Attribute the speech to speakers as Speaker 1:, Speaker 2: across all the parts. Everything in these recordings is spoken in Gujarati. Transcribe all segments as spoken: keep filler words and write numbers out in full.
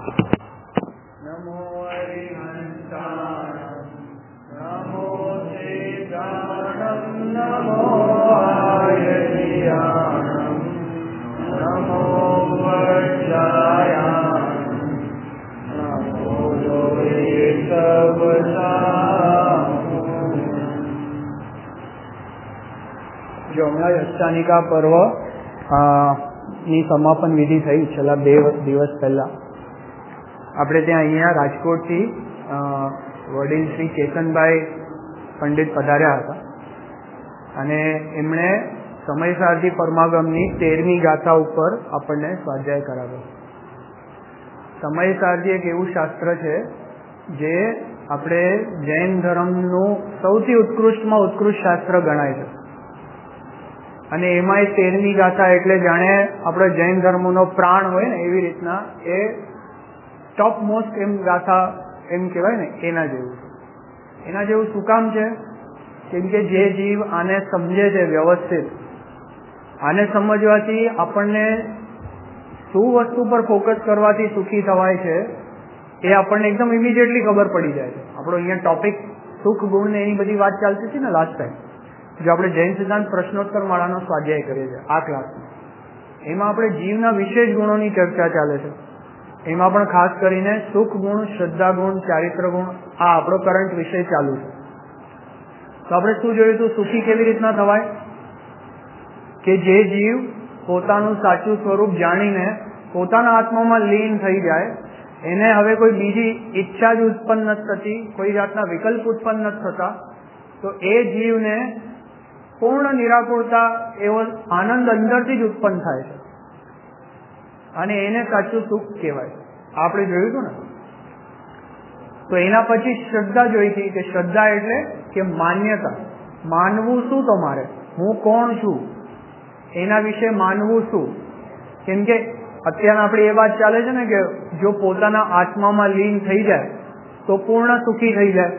Speaker 1: નમો હરિહંસાણમ નમો શ્રીજાનમ નમો આયર્યાણમ નમો વૈશાયાણમ નમો લોહિતવસામું. જો હમણાં અષ્ટાનિકા પર્વ ની સમાપન વિધિ થઈ છેલ્લા બે દિવસ પહેલા. આપણે ત્યાં અહીંયા રાજકોટથી વડીલ શ્રી ચેતનભાઈ પંડિત પધાર્યા હતા અને એમણે સમયસારથી પરમાગમની તેરમી ગાથા ઉપર આપણને સ્વાધ્યાય કરાવ્યો. સમયસારથી એક એવું શાસ્ત્ર છે જે આપણે જૈન ધર્મનું સૌથી ઉત્કૃષ્ટમાં ઉત્કૃષ્ટ શાસ્ત્ર ગણાય છે અને એમાંય તેરમી ગાથા એટલે જાણે આપણે જૈન ધર્મનો પ્રાણ હોય ને એવી રીતના એ ટોપ મોસ્ટ એમ ગાથા એમ કહેવાય ને એના જેવું છે. એના જેવું શું કામ છે? કેમ કે જે જીવ આને સમજે છે વ્યવસ્થિત, આને સમજવાથી આપણને શું વસ્તુ પર ફોકસ કરવાથી સુખી થવાય છે એ આપણને એકદમ ઇમિડિયેટલી ખબર પડી જાય છે. આપણો અહીંયા ટોપિક સુખ ગુણ ને એની બધી વાત ચાલતી હતી ને લાસ્ટ ટાઈમ, જો આપણે જૈન સિદ્ધાંત પ્રશ્નોત્તર માળાનો સ્વાધ્યાય કરીએ છીએ આ ક્લાસમાં, એમાં આપણે જીવના વિશેષ ગુણોની ચર્ચા ચાલે છે. એમાં પણ ખાસ કરીને સુખ ગુણ, શ્રદ્ધા ગુણ, ચારિત્ર ગુણ આ આપણો કરંટ વિષય ચાલુ છે. તો આપણે શું જોયું હતું? સુખી કેવી રીતના થવાય? કે જે જીવ પોતાનું સાચું સ્વરૂપ જાણીને પોતાના આત્મામાં લીન થઈ જાય, એને હવે કોઈ બીજી ઈચ્છા જ ઉત્પન્ન નથી થતી, કોઈ જાતના વિકલ્પ ઉત્પન્ન નથી થતા, તો એ જીવને પૂર્ણ નિરાકુરતા એવો આનંદ અંદરથી જ ઉત્પન્ન થાય છે અને એને સાચું સુખ કહેવાય. આપણે જોયું હતું ને. તો એના પછી શ્રદ્ધા જોઈ હતી કે શ્રદ્ધા એટલે કે માન્યતા. માનવું શું? તો મારે હું કોણ છું એના વિશે માનવું શું? કેમ કે અત્યારે આપણી એ વાત ચાલે છે ને કે જો પોતાના આત્મામાં લીન થઈ જાય તો પૂર્ણ સુખી થઈ જાય.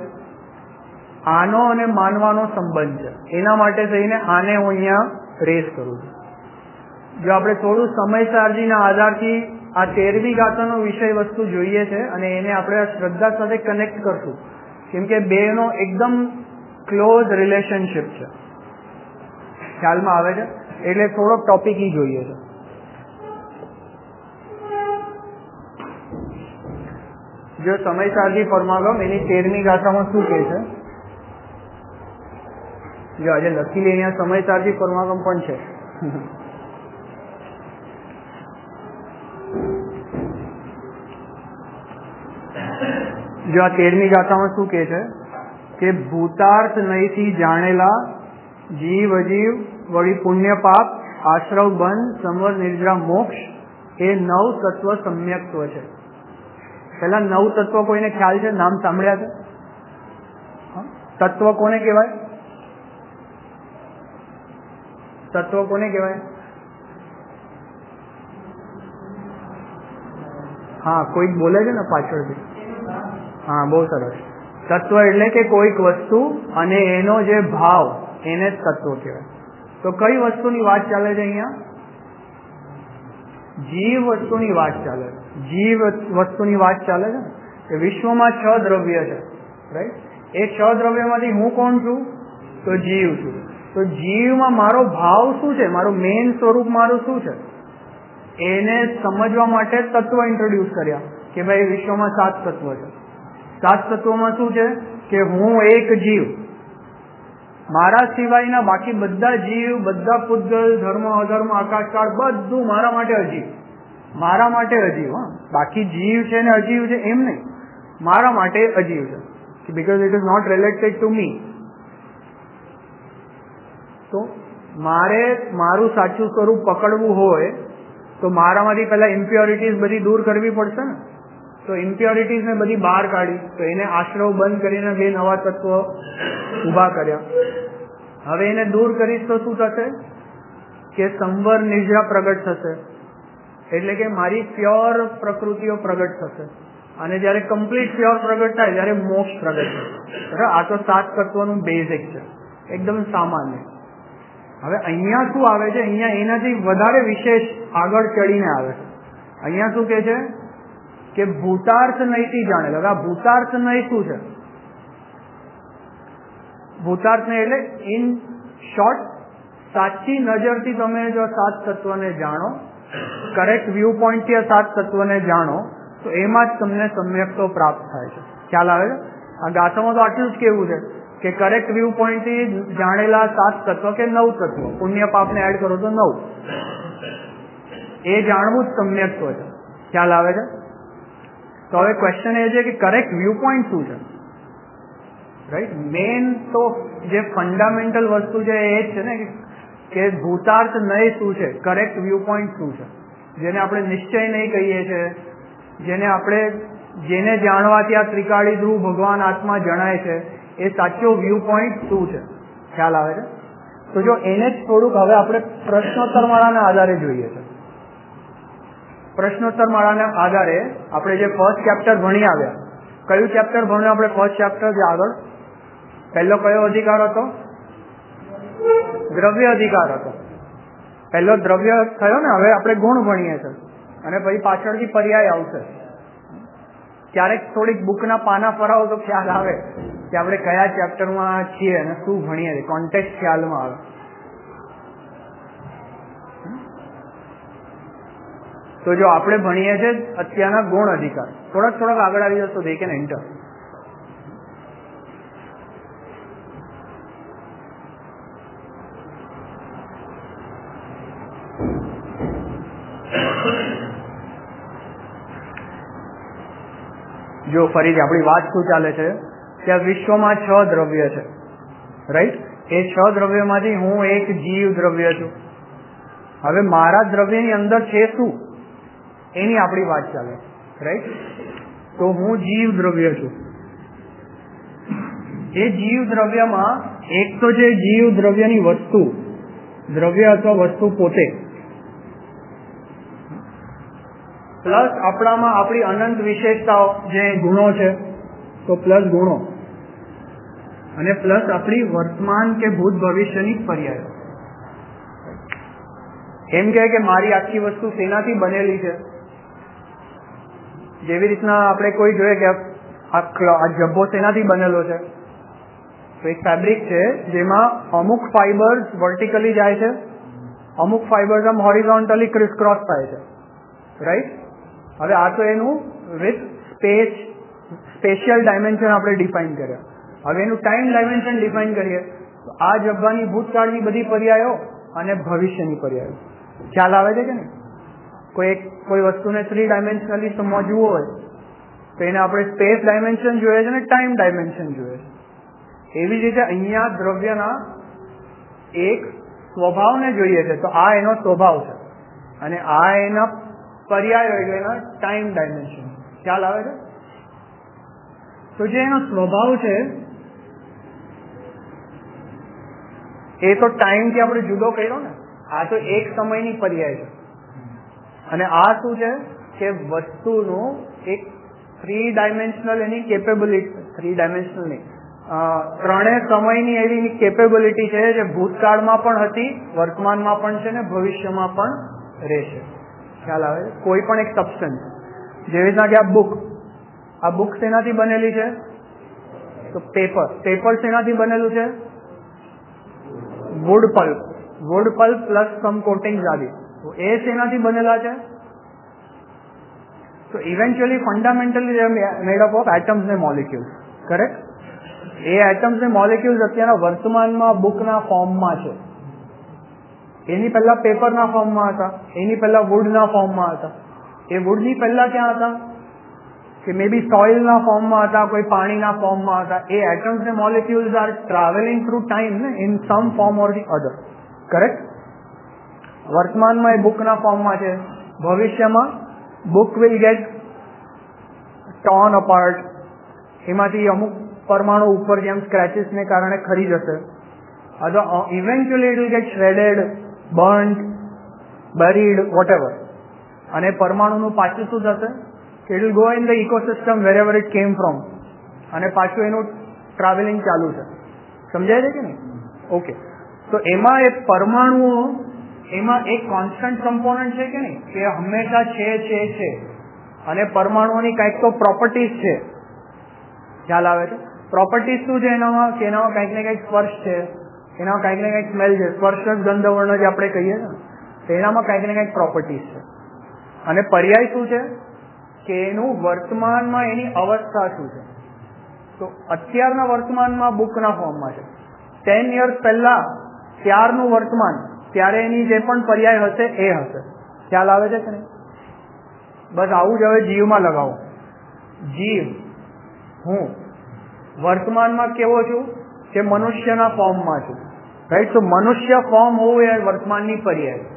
Speaker 1: આનો અને માનવાનો સંબંધ છે. એના માટે થઈને આને હું અહીંયા રેસ કરું છું. જો આપણે થોડું સમયસારજીના આધારથી આ તેરમી ગાથાનો વિષય વસ્તુ જોઈએ છે અને એને આપણે આ શ્રદ્ધા સાથે કનેક્ટ કરશું, કેમ કે બેનો એકદમ ક્લોઝ રિલેશનશિપ છે. ખ્યાલમાં આવે છે? એટલે થોડોક ટોપિક ઈ જોઈએ છે. જો સમયસારજી પરમાગમ એની તેરમી ગાથામાં શું કહે છે? જો આજે લખી લે, અહીંયા સમયસારજી પરમાગમ પણ છે. જો આ તેરમી ગાથામાં શું કહે છે કે ભૂતાર્થ નહીથી જાણેલા જીવ અજીવ વળી પુણ્ય પાપ આશ્રવ બંધ સંવર નિર્જરા મોક્ષ એ નવ તત્વ સમ્યક્ત્વ છે. પેલા નવ તત્વ કોઈને ખ્યાલ છે? નામ સાંભળ્યા છે? તત્વ કોને કહેવાય? તત્વ કોને કહેવાય? હા, કોઈક બોલે છે ને પાછળથી. હા, બહુ સરસ. તત્વ એટલે કે કોઈક વસ્તુ અને એનો જે ભાવ, એને જ તત્વ કહેવાય. તો કઈ વસ્તુની વાત ચાલે છે અહીંયા? જીવ વસ્તુની વાત ચાલે છે. જીવ વસ્તુની વાત ચાલે છે કે વિશ્વમાં છ દ્રવ્ય છે, રાઈટ? એ છ દ્રવ્યમાંથી હું કોણ છું? તો જીવ છું. તો જીવમાં મારો ભાવ શું છે? મારું મેઇન સ્વરૂપ મારું શું છે? એને સમજવા માટે તત્વ ઇન્ટ્રોડ્યુસ કર્યા કે ભાઈ વિશ્વમાં સાત તત્વ છે. સાત તત્વમાં શું છે કે હું એક જીવ, મારા સિવાયના બાકી બધા જીવ, બધા પૂતગલ, ધર્મ અધર્મ, આકાશકાળ બધું મારા માટે અજીવ. મારા માટે અજીવ. હા, બાકી જીવ છે ને અજીવ છે એમ નહીં, મારા માટે અજીવ છે, because it is not related to me. તો મારે મારું સાચું સ્વરૂપ પકડવું હોય તો મારામાંથી પહેલા ઇમ્પ્યોરિટીઝ બધી દૂર કરવી પડશે ને. તો ઇમ્પ્યોરિટીઝ ને બધી બહાર કાઢી, તો એને આશ્રવ બંધ કરીને બે નવા તત્વ ઉભા કર્યા. હવે એને દૂર કરીશ તો શું થશે કે સંવર નિર્જરા પ્રગટ થશે, એટલે કે મારી પ્યોર પ્રકૃતિઓ પ્રગટ થશે. અને જયારે કમ્પ્લીટ પ્યોર પ્રગટ થાય ત્યારે મોક્ષ પ્રગટ થશે. આ તો સાત તત્વનું બેઝિક છે, એકદમ સામાન્ય. હવે અહીંયા શું આવે છે? અહીંયા એનાથી વધારે વિશેષ આગળ ચડીને આવે છે. અહીંયા શું કે છે કે ભૂતાર્થ નહીથી જાણે. હવે આ ભૂતાર્થ નહીં શું છે? ભૂતાર્થ નહીં એટલે ઇન શોર્ટ, સાચી નજરથી તમે જો સાત તત્વને જાણો, કરેક્ટ વ્યૂ પોઈન્ટથી આ સાત તત્વને જાણો, તો એમાં જ તમને સમ્યક્તો પ્રાપ્ત થાય છે. ખ્યાલ આવે છે? આ ગાથામાં તો આટલું જ કેવું છે કે કરેક્ટ વ્યૂ પોઈન્ટથી જાણેલા સાત તત્વ કે નવ તત્વ, પુણ્ય પાપને એડ કરો તો નવ, એ જાણવું જ સમ્યક્તો છે. ખ્યાલ આવે છે? તો હવે ક્વેશ્ચન એ છે કે કરેક્ટ વ્યૂ પોઈન્ટ શું છે? રાઈટ, મેન તો જે ફંડામેન્ટલ વસ્તુ છે એ જ છે ને કે ભૂતાર્થ નહીં શું છે, કરેક્ટ વ્યૂ પોઈન્ટ શું છે, જેને આપણે નિશ્ચય નહીં કહીએ છીએ, જેને આપણે જેને જાણવાથી આ ત્રિકાળી ધ્રુવ ભગવાન આત્મા જણાય છે, એ સાચો વ્યૂ પોઈન્ટ શું છે? ખ્યાલ આવે છે? તો જો એને જ થોડુંક હવે આપણે પ્રશ્નોત્તર માળાના આધારે જોઈએ છે. પ્રશ્નોત્તર માળાના આધારે આપણે જે ફર્સ્ટ ચેપ્ટર ભણી આવ્યા, કયું ચેપ્ટર ભણ્યું આપણે? ફર્સ્ટ ચેપ્ટર જે આગળ પહેલો કયો અધિકાર હતો? દ્રવ્ય અધિકાર હતો. પહેલો દ્રવ્ય થયો ને. હવે આપણે ગુણ ભણીએ છીએ અને પછી પાછળથી પર્યાય આવશે. ક્યારેક થોડીક બુકના પાના ફરાવો તો ખ્યાલ આવે કે આપણે કયા ચેપ્ટરમાં છીએ અને શું ભણીએ છીએ, કોન્ટેક્ટ ખ્યાલમાં આવે. તો જો આપણે ભણીએ છીએ અત્યારના ગુણ અધિકાર, થોડાક થોડાક આગળ આવી જશો દે કે એન્ટર. જો ફરીથી આપણી વાત શું ચાલે છે કે આ વિશ્વમાં છ દ્રવ્ય છે, રાઈટ? એ છ દ્રવ્યમાંથી હું એક જીવ દ્રવ્ય છું. હવે મારા દ્રવ્યની અંદર છે શું, એની આપણી વાત ચાલે, રાઈટ? તો હું જીવ દ્રવ્ય છું. એ જીવ દ્રવ્યમાં એક તો છે જીવ દ્રવ્યની વસ્તુ, દ્રવ્ય અથવા વસ્તુ પોતે, પ્લસ આપણામાં આપણી અનંત વિશેષતાઓ જે ગુણો છે, તો પ્લસ ગુણો, અને પ્લસ આપણી વર્તમાન કે ભૂત ભવિષ્યની પર્યાયો. એમ કહે કે મારી આખી વસ્તુ શેનાથી બનેલી છે? જેવી રીતના આપણે કોઈ જોઈએ કે આ જબ્બો શેનાથી બનેલો છે, તો એક ફેબ્રિક છે જેમાં અમુક ફાઈબર્સ વર્ટિકલી જાય છે, અમુક ફાઈબર્સ આમ હોરિઝોન્ટલી ક્રિસ ક્રોસ થાય છે, રાઈટ? હવે આ તો એનું વિથ સ્પેસ સ્પેશિયલ ડાયમેન્શન આપણે ડિફાઇન કર્યા. હવે એનું ટાઈમ ડાયમેન્શન ડિફાઇન કરીએ તો આ જબ્બાની ભૂતકાળની બધી પર્યાયો અને ભવિષ્યની પર્યાયો. ખ્યાલ આવે છે કે નહીં? કોઈ એક કોઈ વસ્તુને થ્રી ડાયમેન્શનલી સમજવું હોય તો એને આપણે સ્પેસ ડાયમેન્શન જોઈએ છે અને ટાઈમ ડાયમેન્શન જોઈએ છે. એવી જ રીતે અહીંયા દ્રવ્યના એક સ્વભાવને જોઈએ છે, તો આ એનો સ્વભાવ છે અને આ એના પર્યાયો એટલે એના ટાઈમ ડાયમેન્શન. ખ્યાલ આવે છે? તો જે એનો સ્વભાવ છે એ તો ટાઈમથી આપણે જુદો કર્યો ને. આ તો એક સમયની પર્યાય છે અને આ શું છે કે વસ્તુનું એક થ્રી ડાયમેન્શનલ એની કેપેબિલિટી, થ્રી ડાયમેન્શનલ નહીં, ત્રણેય સમયની એવી કેપેબિલિટી છે જે ભૂતકાળમાં પણ હતી, વર્તમાનમાં પણ છે ને ભવિષ્યમાં પણ રહેશે. ખ્યાલ આવે? કોઈ પણ એક સબસ્ટન્સ, જેવી રીતના કે આ બુક, આ બુક શેનાથી બનેલી છે? તો પેપર. પેપર શેનાથી બનેલું છે? Wood pulp. Wood pulp plus some coating આદિ. તો એ શેનાથી બનેલા છે? તો eventually fundamentally made up of atoms ને મોલિક્યુલ્સ. કરેક્ટ? એ એટમ્સ ને મોલિક્યુલ્સ અત્યારના વર્તમાનમાં બુકના ફોર્મમાં છે. એની પહેલા પેપરના ફોર્મમાં હતા, એની પહેલા વુડના ફોર્મમાં હતા. એ વુડની પહેલા ક્યાં હતા? કે મે બી સોઇલના ફોર્મમાં હતા, કોઈ પાણીના ફોર્મમાં હતા. એ એટમ્સ ને molecules are travelling through time ને in some form or the other. Correct? વર્તમાનમાં એ બુકના ફોર્મમાં છે. ભવિષ્યમાં book will get torn apart. એમાંથી અમુક પરમાણુ ઉપર જેમ સ્ક્રેચીસને કારણે ખરી જશે. અથવા eventually it will get shredded, burnt, buried, whatever. અને પરમાણુનું પાછું શું થશે? It will go in the ecosystem wherever it came from, અને પાછું એનું ટ્રાવેલિંગ ચાલુ છે. સમજાય છે કે નહીં? ઓકે. તો એમાં એક પરમાણુઓ, એમાં એક કોન્સ્ટન્ટ કમ્પોનન્ટ છે કે નહીં, કે હંમેશા છે છે છે અને પરમાણુઓની કંઈક તો પ્રોપર્ટીઝ છે. ખ્યાલ આવે છે? પ્રોપર્ટીઝ શું છે એનામાં? કે એનામાં કંઈક ને કંઈક સ્પર્શ છે, એનામાં કંઈક ને કંઈક સ્મેલ છે. સ્પર્શ ગંધ વર્ણ જે આપણે કહીએ ને, તો એનામાં કંઈક ને કંઈક પ્રોપર્ટીઝ છે. અને પર્યાય શું છે? કે એનું વર્તમાનમાં એની અવસ્થા શું છે. તો અત્યારના વર્તમાનમાં બુકના ફોર્મમાં છે. ટેન યર્સ પહેલા ત્યારનું વર્તમાન, ત્યારે એની જે પણ પર્યાય હશે એ હશે. ખ્યાલ આવે છે કે નહીં? બસ આવું જ હવે જીવમાં લગાવો. જીવ હું વર્તમાનમાં કેવો છું? કે મનુષ્યના ફોર્મમાં છું. રાઈટ? તો મનુષ્ય ફોર્મ હોવું એ વર્તમાનની પર્યાય.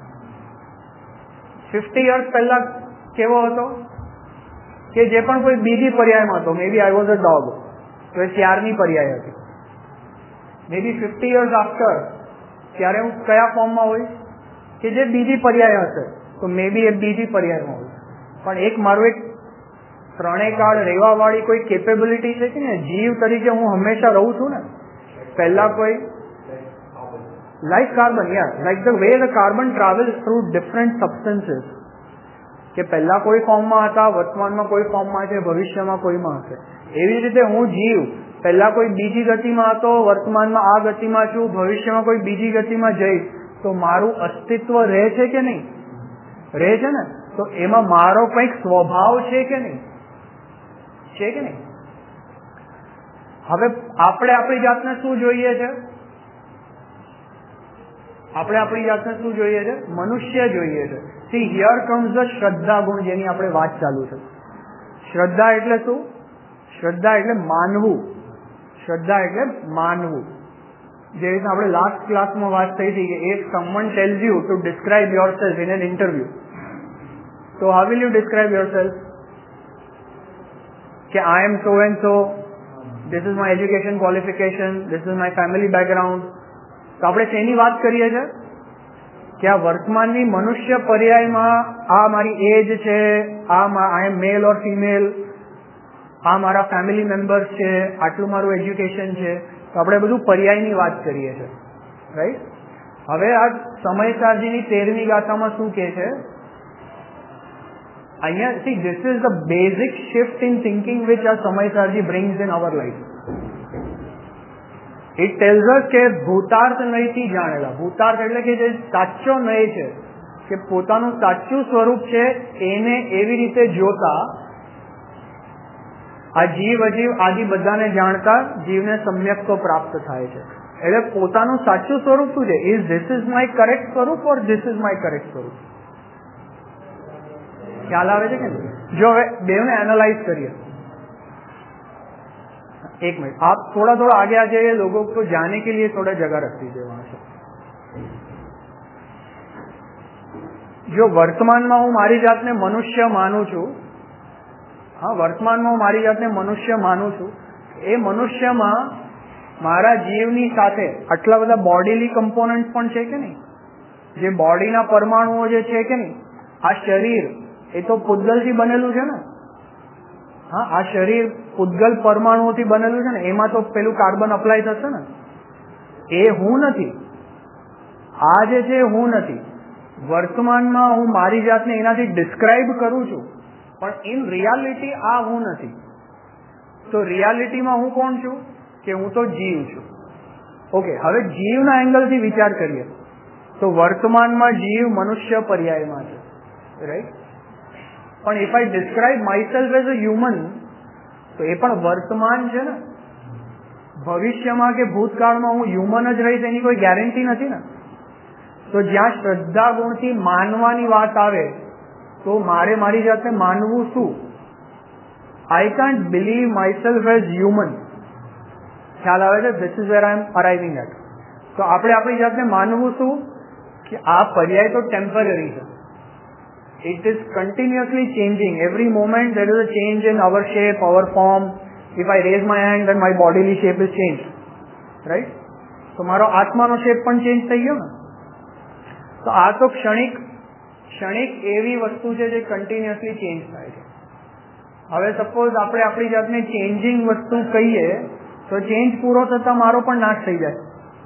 Speaker 1: ફિફ્ટી યર્સ પહેલા કેવો હતો? કે જે પણ કોઈ બીજી પર્યાયમાં હતો, મે બી આઈ વોઝ અ ડોગ, તો એ ત્યારની પર્યાય હતી. Maybe fifty years after ત્યારે હું કયા ફોર્મમાં હોઈશ? કે જે બીજી પર્યાય હશે, તો મે બી એ બીજી પર્યાયમાં હોય. પણ એક મારું એક ત્રણેય કાળ રહેવા વાળી કોઈ કેપેબિલિટી છે કે ને, જીવ તરીકે હું હંમેશા રહું છું ને. પહેલા કોઈ લાઈક કાર્બન, યાર, like the way the carbon travels through different substances. કે પહેલા કોઈ ફોર્મમાં હતા, વર્તમાનમાં કોઈ ફોર્મમાં છે, ભવિષ્યમાં કોઈમાં હશે. એવી રીતે હું જીવ પહેલા કોઈ બીજી ગતિમાં હતો, વર્તમાનમાં આ ગતિમાં છું, ભવિષ્યમાં કોઈ બીજી ગતિમાં જઈશ, તો મારું અસ્તિત્વ રહે છે કે નહીં? રહે છે ને. તો એમાં મારો કંઈક સ્વભાવ છે કે નહીં? છે કે નહીં? હવે આપણે આપણી જાતને શું જોઈએ છે? આપણે આપણી જાતને શું જોઈએ છે? મનુષ્ય જોઈએ છે. સી હિયર કમ્સ ધ શ્રદ્ધા ગુણ, જેની આપણે વાત ચાલુ છે. શ્રદ્ધા એટલે શું? શ્રદ્ધા એટલે માનવું. શ્રદ્ધા એટલે માનવું. જે રીતે આપણે લાસ્ટ ક્લાસમાં વાત થઈ હતી કે if someone tells you to describe yourself in an interview, so how will you describe yourself? કે I am so and so, this is my education qualification, this is my family background. તો આપણે શેની વાત કરીએ છીએ? કે આ વર્તમાનની મનુષ્ય પર્યાયમાં આ મારી એજ છે, આ આઈ એમ મેલ ઓર ફિમેલ, આ મારા ફેમિલી મેમ્બર્સ છે, આટલું મારું એજ્યુકેશન છે. તો આપણે બધું પર્યાયની વાત કરીએ છીએ. રાઈટ? હવે આ સમયસારજીની તેરમી ગાથામાં શું કહે છે? અહીંયા see this is the basic shift in thinking which આ સમયસારજી brings in our life. It tells us કે ભૂતાર્થ નયથી જાણેલા. ભૂતાર્થ એટલે કે જે સાચો નય છે, કે પોતાનું સાચું સ્વરૂપ છે, એને એવી રીતે જોતા આ જીવ અજીવ આદિ બધાને જાણતા જીવને સમ્યક તો પ્રાપ્ત થાય છે. એટલે પોતાનું સાચું સ્વરૂપ શું છે? Is this is my correct સ્વરૂપ or this is my correct સ્વરૂપ? ખ્યાલ આવે છે કે જો હવે બેને એનાલાઇઝ કરીએ. एक मिनट, आप थोड़ा थोड़ा आगे आ जाइए, लोगों को जाने के लिए थोड़ा जगह रख दीजिए वहां से. जो वर्तमाનમાં હું મારી જાતને મનુષ્ય માનું છું, હા, વર્તમાનમાં હું મારી જાતને મનુષ્ય માનું છું, એ મનુષ્યમાં મારા જીવની સાથે આટલા બધા બોડીલી કમ્પોનન્ટ પણ છે કે નહીં? જે બોડીના પરમાણુઓ જે છે કે નહીં? આ શરીર એ તો પૂતગલથી બનેલું છે ને. હા, આ શરીર પૂતગલ પરમાણુઓથી બનેલું છે ને. એમાં તો પેલું કાર્બન અપ્લાય થશે ને. એ હું નથી. આ જે છે હું નથી. વર્તમાનમાં હું મારી જાતને એનાથી ડિસ્ક્રાઇબ કરું છું, પણ ઇન રિયાલિટી આ હું નથી. તો રિયાલિટીમાં હું કોણ છું? કે હું તો જીવ છું. ઓકે, હવે જીવના એંગલથી વિચાર કરીએ તો વર્તમાનમાં જીવ મનુષ્ય પર્યાયમાં છે. રાઈટ? પણ if I describe myself as a human, તો એ પણ વર્તમાન છે ને. ભવિષ્યમાં કે ભૂતકાળમાં હું હ્યુમન જ રહીશ એની કોઈ ગેરંટી નથી ને. તો જ્યાં શ્રદ્ધા ગુણથી માનવાની વાત આવે, તો મારે મારી જાતને માનવું શું? I can't believe myself as human. ખ્યાલ આવે છે? This is where I am arriving at. તો આપણે આપણી જાતને માનવું શું? કે આ પર્યાય તો ટેમ્પરરી છે. It is continuously changing. Every moment there is a change in our shape, our form. If I raise my hand, then my bodily shape is changed. Right? તો મારો આત્માનો શેપ પણ ચેન્જ થઈ ગયો ને. તો આ તો ક્ષણિક ક્ષણિક એવી વસ્તુ છે જે કન્ટિન્યુઅસલી ચેન્જ થાય છે. હવે સપોઝ આપણે આપણી જાતને ચેન્જિંગ વસ્તુ કહીએ, તો ચેન્જ પૂરો થતા મારો પણ નાશ થઈ જાય.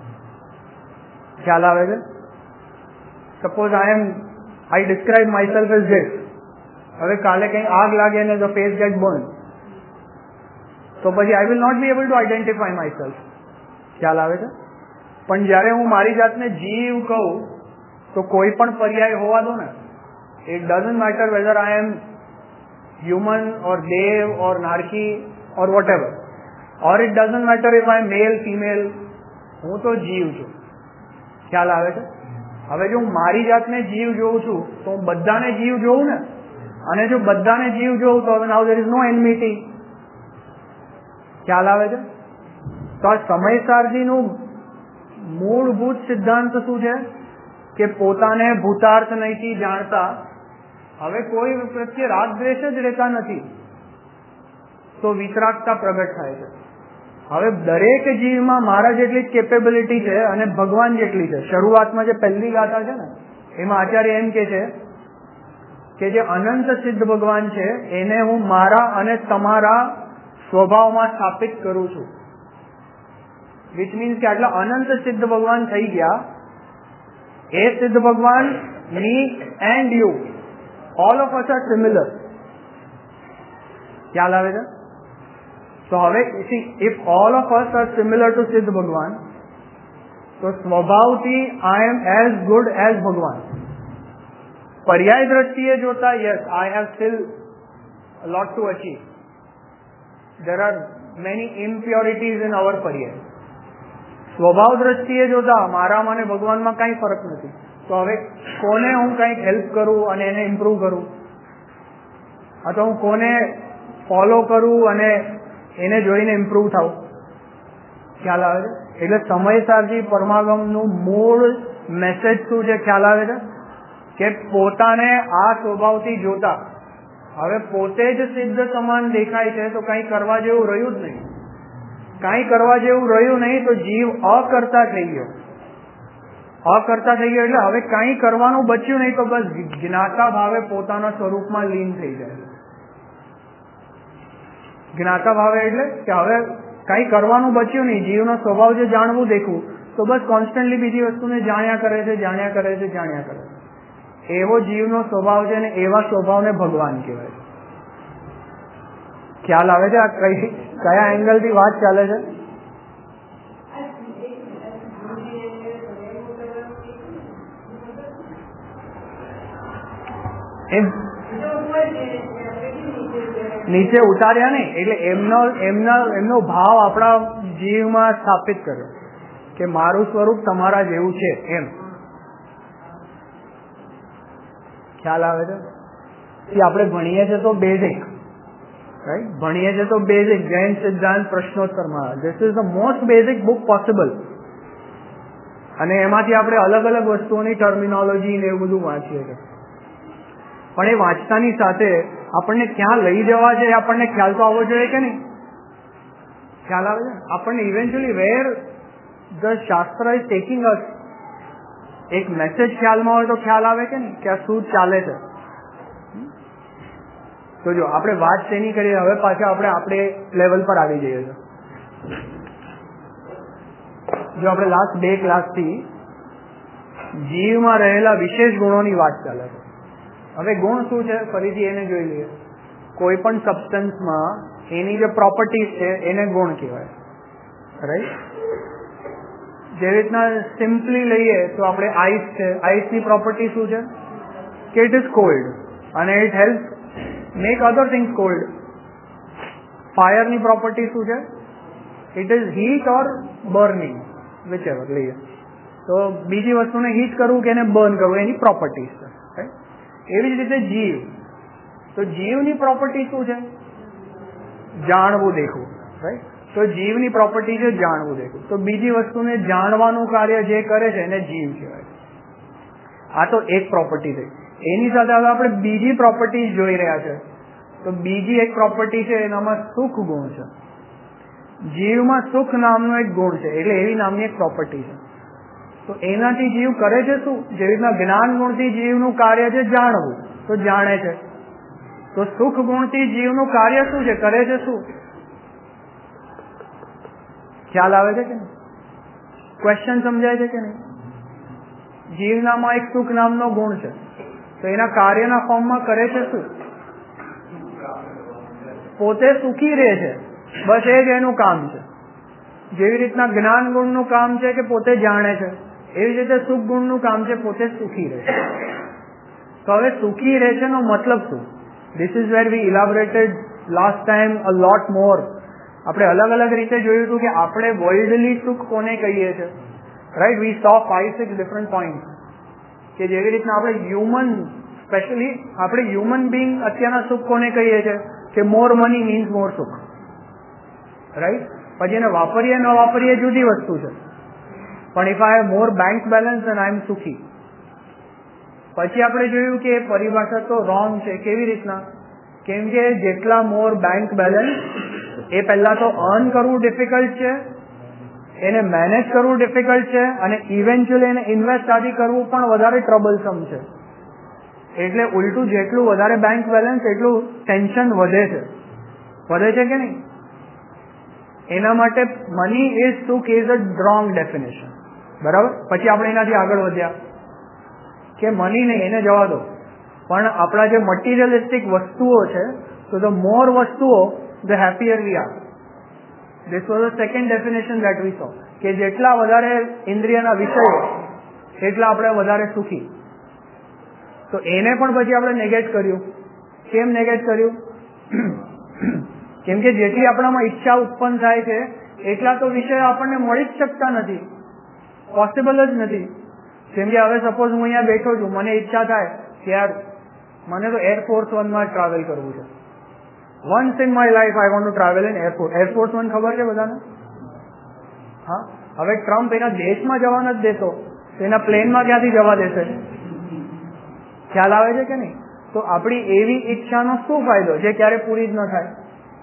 Speaker 1: ખ્યાલ આવે છે? Suppose I am I describe myself as this. હવે કાલે કઈ આગ લાગે ને ધ ફેસ ગેટ બર્ન, તો પછી I will not be able to identify myself. ખ્યાલ આવે છે? પણ જયારે હું મારી જાતને જીવ કહું તો કોઈ પણ પર્યાય હોવા દો ને, it doesn't matter whether I am human or દેવ ઓર નારકી or whatever, or it doesn't matter if I am male female, હું તો જીવ છું. ખ્યાલ આવે છે? હવે જો હું મારી જાતને જીવ જોઉં છું તો હું બધાને જીવ જોઉં ને, અને જો બધાને જીવ જોઉં તો નાઉ ધેર ઇઝ નો એનમિટી. ખ્યાલ આવે છે? તો આ સમયસારજીનું મૂળભૂત સિદ્ધાંત શું છે કે પોતાને ભૂતાર્થ નહીંથી જાણતા હવે કોઈ પ્રત્યે રાગ દ્વેષ જ રહેતા નથી, તો વિતરાગતા પ્રગટ થાય છે. હવે દરેક જીવમાં મારા જેટલી જ કેપેબિલિટી છે અને ભગવાન જેટલી છે. શરૂઆતમાં જે પહેલી ગાથા છે ને એમાં આચાર્ય એમ કે છે કે જે અનંત સિદ્ધ ભગવાન છે એને હું મારા અને તમારા સ્વભાવમાં સ્થાપિત કરું છું. વિચ મીન્સ કે આટલા અનંત સિદ્ધ ભગવાન થઈ ગયા, એ સિદ્ધ ભગવાન me and you all of us are similar. ખ્યાલ આવે છે? તો હવે if all of us are similar to સિદ્ધ ભગવાન, તો સ્વભાવથી I am as good as ભગવાન. પર્યાય દ્રષ્ટિએ જોતા yes I have still lot to achieve. There are many impurities in our પર્યાય. સ્વભાવ દ્રષ્ટિએ જોતા મારામાં અને ભગવાનમાં કઈ ફરક નથી. તો હવે કોને હું કંઈક હેલ્પ કરું અને એને ઇમ્પ્રુવ કરું, અથવા હું કોને ફોલો કરું અને એને જોઈને ઇમ્પ્રુવ થાવ. ખ્યાલ આવે છે? એટલે સમયસારજી પરમાગમનું મૂળ મેસેજ શું છે ખ્યાલ આવે છે? કે પોતાને આ સ્વભાવથી જોતા હવે પોતે જ સિદ્ધ સમાન દેખાય છે તો કંઈ કરવા જેવું રહ્યું જ નહીં. કંઈ કરવા જેવું રહ્યું નહીં તો જીવ અકર્તા થઈ ગયો. અકર્તા થઈ ગયો એટલે હવે કંઈ કરવાનું બચ્યું નહીં, તો બસ જ્ઞાતા ભાવે પોતાના સ્વરૂપમાં લીન થઈ જાય. જ્ઞાતા ભાવે એટલે કે હવે કઈ કરવાનું બચ્યું નહીં, જીવનો સ્વભાવ જે જાણવું દેખવું, તો બસ કોન્સ્ટન્ટલી બીજી વસ્તુને જાણ્યા કરે છે જાણ્યા કરે છે જાણ્યા કરે છે. એવો જીવનો સ્વભાવ છે ને એવા સ્વભાવને ભગવાન કહેવાય છે. ખ્યાલ આવે છે? આ કઈ કયા એંગલ થી વાત ચાલે છે? એમ નીચે ઉતાર્યા નહીં એટલે એમનો એમના એમનો ભાવ આપણા જીવમાં સ્થાપિત કર્યો કે મારું સ્વરૂપ તમારા જેવું છે એમ. ખ્યાલ આવે છે? એ આપણે ભણીએ છીએ તો બેઝિક રાઈટ ભણીએ છીએ તો બેઝિક જૈન સિદ્ધાંત પ્રશ્નોત્તરમાં this is the most basic book possible. અને એમાંથી આપણે અલગ અલગ વસ્તુઓની ટર્મિનોલોજી ને એવું બધું વાંચીએ છીએ. પણ એ વાંચતાની સાથે આપણને ક્યાં લઈ જવા છે આપણને ખ્યાલ તો આવવો જોઈએ કે નહીં? ખ્યાલ આવે છે? આપણને ઇવેન્ચ્યુઅલી વેર ધ શાસ્ત્ર ઇઝ ટેકિંગ અસ, એક મેસેજ ખ્યાલમાં હોય તો ખ્યાલ આવે કે નહીં કે આ શું ચાલે છે. તો જો આપણે વાત શેની કરીએ, હવે પાછા આપણે આપણે લેવલ પર આવી જઈએ છીએ. જો આપણે લાસ્ટ બે ક્લાસથી જીવમાં રહેલા વિશેષ ગુણોની વાત ચાલે છે. હવે ગુણ શું છે ફરીથી એને જોઈ લઈએ. કોઈ પણ સબસ્ટન્સમાં એની જે પ્રોપર્ટીઝ છે એને ગુણ કહેવાય. રાઈટ? જે રીતના સિમ્પલી લઈએ તો આપણે આઈસ છે, આઈસની પ્રોપર્ટી શું છે કે ઇટ ઇઝ કોલ્ડ અને it help make other things cold. ફાયરની પ્રોપર્ટી શું છે? It is heat or burning, whichever લઈએ. તો બીજી વસ્તુને હીટ કરવું કે એને બર્ન કરવું એની પ્રોપર્ટીઝ છે. એવી જ રીતે જીવ, તો જીવની પ્રોપર્ટી શું છે? જાણવું દેખવું. રાઈટ? તો જીવની પ્રોપર્ટી છે જાણવું દેખવું. તો બીજી વસ્તુને જાણવાનું કાર્ય જે કરે છે એને જીવ કહેવાય. આ તો એક પ્રોપર્ટી થઈ. એની સાથે હવે આપણે બીજી પ્રોપર્ટી જોઈ રહ્યા છે. તો બીજી એક પ્રોપર્ટી છે એનામાં સુખ ગુણ છે. જીવમાં સુખ નામનો એક ગુણ છે, એટલે એવી નામની એક પ્રોપર્ટી છે. તો એનાથી જીવ કરે છે શું? જેવી રીતના જ્ઞાન ગુણથી જીવનું કાર્ય છે જાણવું, તો જાણે છે. તો સુખ ગુણથી જીવનું કાર્ય શું છે? કરે છે શું? ખ્યાલ આવે છે કે નહીં? ક્વેશ્ચન સમજાય છે કે નહીં? જીવનામાં એક સુખ નામનો ગુણ છે, તો એના કાર્યના ફોર્મમાં કરે છે શું? પોતે સુખી રહે છે, બસ એ જ એનું કામ છે. જેવી રીતના જ્ઞાન ગુણનું કામ છે કે પોતે જાણે છે, એવી રીતે સુખ ગુણનું કામ છે પોતે સુખી રહે છે. તો હવે સુખી રહે છે નો મતલબ શું? This is where we elaborated last time a lot more. આપણે અલગ અલગ રીતે જોયું હતું કે આપણે વર્લ્ડલી સુખ કોને કહીએ છીએ, right? We saw five six different point કે જેવી રીતના આપણે હ્યુમન, સ્પેશિયલી આપણે હ્યુમન બિંગ અત્યારના સુખ કોને કહીએ છીએ કે મોર મની મીન્સ મોર સુખ, રાઈટ? પછી એને વાપરીએ ન વાપરીએ જુદી વસ્તુ છે, પણ if I have more bank balance and I am સુખી. પછી આપણે જોયું કે એ પરિભાષા તો રોંગ છે. કેવી રીતના? કેમ કે જેટલા મોર બેંક બેલેન્સ, એ પહેલા તો અર્ન કરવું ડિફિકલ્ટ છે, એને મેનેજ કરવું ડિફિકલ્ટ છે, અને ઇવેન્ચ્યુઅલી એને ઇન્વેસ્ટ આદિ કરવું પણ વધારે ટ્રબલસમ છે. એટલે ઉલટું જેટલું વધારે બેંક બેલેન્સ એટલું ટેન્શન વધે છે. વધે છે કે નહીં? એના માટે મની ઇઝ સુખ ઇઝ અ રોંગ ડેફિનેશન. બરાબર? પછી આપણે એનાથી આગળ વધ્યા કે મની નહીં, એને જવા દો, પણ આપણા જે મટીરિયલિસ્ટિક વસ્તુઓ છે, તો ધ મોર વસ્તુઓ the happier we are. This was the second definition that we saw, કે જેટલા વધારે ઇન્દ્રિયના વિષયો એટલા આપણે વધારે સુખી. તો એને પણ પછી આપણે નેગેટ કર્યું. કેમ નેગેટ કર્યું? કેમ કે જેટલી આપણામાં ઈચ્છા ઉત્પન્ન થાય છે એટલા તો વિષયો આપણને મળી જ શકતા નથી, પોસિબલ જ નથી. જેમ કે હવે સપોઝ હું અહીંયા બેઠો છું, મને ઈચ્છા થાય કે યાર મને તો એરફોર્સ વનમાં ટ્રાવેલ કરવું છે. Once in my life I want to travel in Air Force. Air Force One ખબર છે બધાને? હા. હવે ટ્રમ્પ એના દેશમાં જવા નથી દેતો, તો એના પ્લેનમાં ક્યાંથી જવા દેશે? ખ્યાલ આવે છે કે નહીં? તો આપણી એવી ઈચ્છાનો શું ફાયદો જે ક્યારે પૂરી જ ન થાય?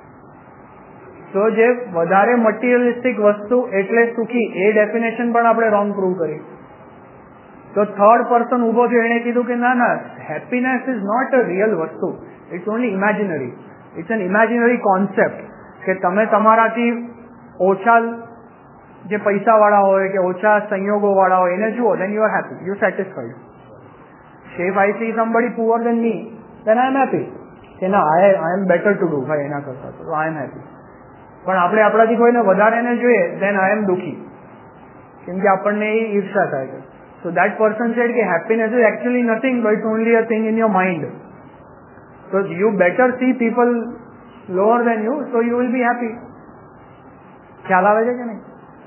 Speaker 1: તો જે વધારે મટીરિયલિસ્ટિક વસ્તુ એટલે સુખી, એ ડેફિનેશન પણ આપણે રોંગ પ્રૂવ કરી. તો થર્ડ પર્સન ઉભો થયો, એને કીધું કે ના ના, happiness is not a real વસ્તુ, it's only imaginary. It's an imaginary concept કે તમે તમારાથી ઓછા જે પૈસા વાળા હોય કે ઓછા સંયોગો વાળા હોય એને જુઓ, then you are happy, you satisfied. If I see somebody poorer than me, then I am happy. કે ના, I, I am better to do, ભાઈ એના કરતા તો I am happy. પણ આપણે આપણાથી કોઈને વધારે એને જોઈએ, then I am દુઃખી, કેમ કે આપણને એ ઈર્ષા થાય છે. So that person said કે happiness is actually nothing but it's only a thing in your mind. So you better see people lower than you, so you will be happy. ખ્યાલ આવે છે કે નહીં?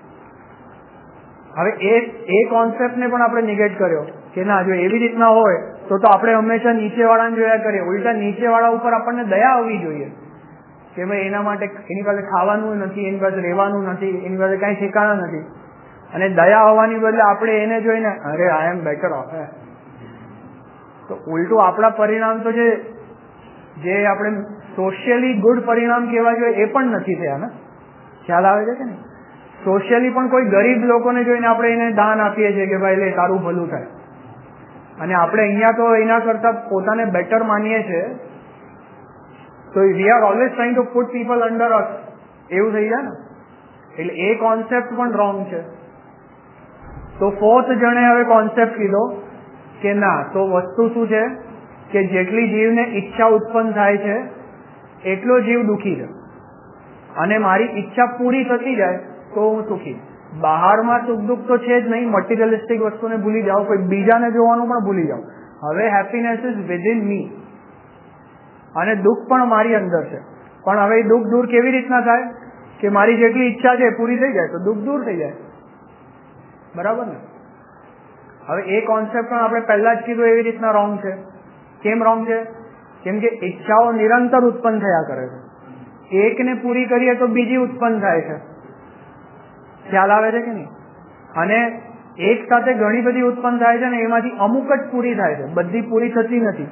Speaker 1: હવે એ એ કોન્સેપ્ટને પણ આપણે નિગેટ કર્યો કે ના, જો એવી રીતના હોય તો તો આપણે હંમેશા નીચેવાળાને જોયા કરીએ. ઉલટા નીચેવાળા ઉપર આપણને દયા આવવી જોઈએ કે ભાઈ એના માટે એની પાસે ખાવાનું નથી, એની પાસે રહેવાનું નથી, એની પાસે કઈ ઠેકાણા નથી, અને દયા હોવાની બદલે આપણે એને જોઈને અરે આઈ એમ બેટર ઓફ. તો ઉલટું આપણા પરિણામ તો જે જે આપણે સોશિયલી ગુડ પરિણામ કહેવા જોઈએ એ પણ નથી થયા ને. ખ્યાલ આવે છે કે નહીં? સોશિયલી પણ કોઈ ગરીબ લોકોને જોઈને આપણે એને દાન આપીએ છીએ કે ભાઈ લે તારું ભલું થાય, અને આપણે અહીંયા તો એના કરતા પોતાને બેટર માનીએ છીએ. તો we are always trying to put people under us, એવું થઈ જાય ને. એટલે એ કોન્સેપ્ટ પણ રોંગ છે. તો ફોર્થ જણે હવે કોન્સેપ્ટ કીધો કે ના, તો વસ્તુ શું છે કે જેટલી જીવને ઈચ્છા ઉત્પન્ન થાય છે એટલો જીવ દુઃખી છે, અને મારી ઈચ્છા પૂરી થતી જાય તો હું સુખી. બહારમાં સુખ દુઃખ તો છે જ નહીં, મટીરિયલિસ્ટિક વસ્તુને ભૂલી જાઓ, કોઈ બીજાને જોવાનું પણ ભૂલી જાઓ. હવે હેપીનેસ ઇઝ વિધિન મી, અને દુઃખ પણ મારી અંદર છે. પણ હવે એ દુઃખ દૂર કેવી રીતના થાય કે મારી જેટલી ઈચ્છા છે પૂરી થઈ જાય તો દુઃખ દૂર થઈ જાય. બરાબર ને? હવે એ કોન્સેપ્ટ પણ આપણે પહેલા જ કીધું એવી રીતના રોંગ છે. કેમ રોંગ છે? કેમ કે ઈચ્છાઓ નિરંતર ઉત્પન્ન થયા કરે છે, એકને પૂરી કરીએ તો બીજી ઉત્પન્ન થાય છે. ખ્યાલ આવે છે કે નહીં? અને એક સાથે ઘણી બધી ઉત્પન્ન થાય છે ને એમાંથી અમુક જ પૂરી થાય છે, બધી પૂરી થતી નથી.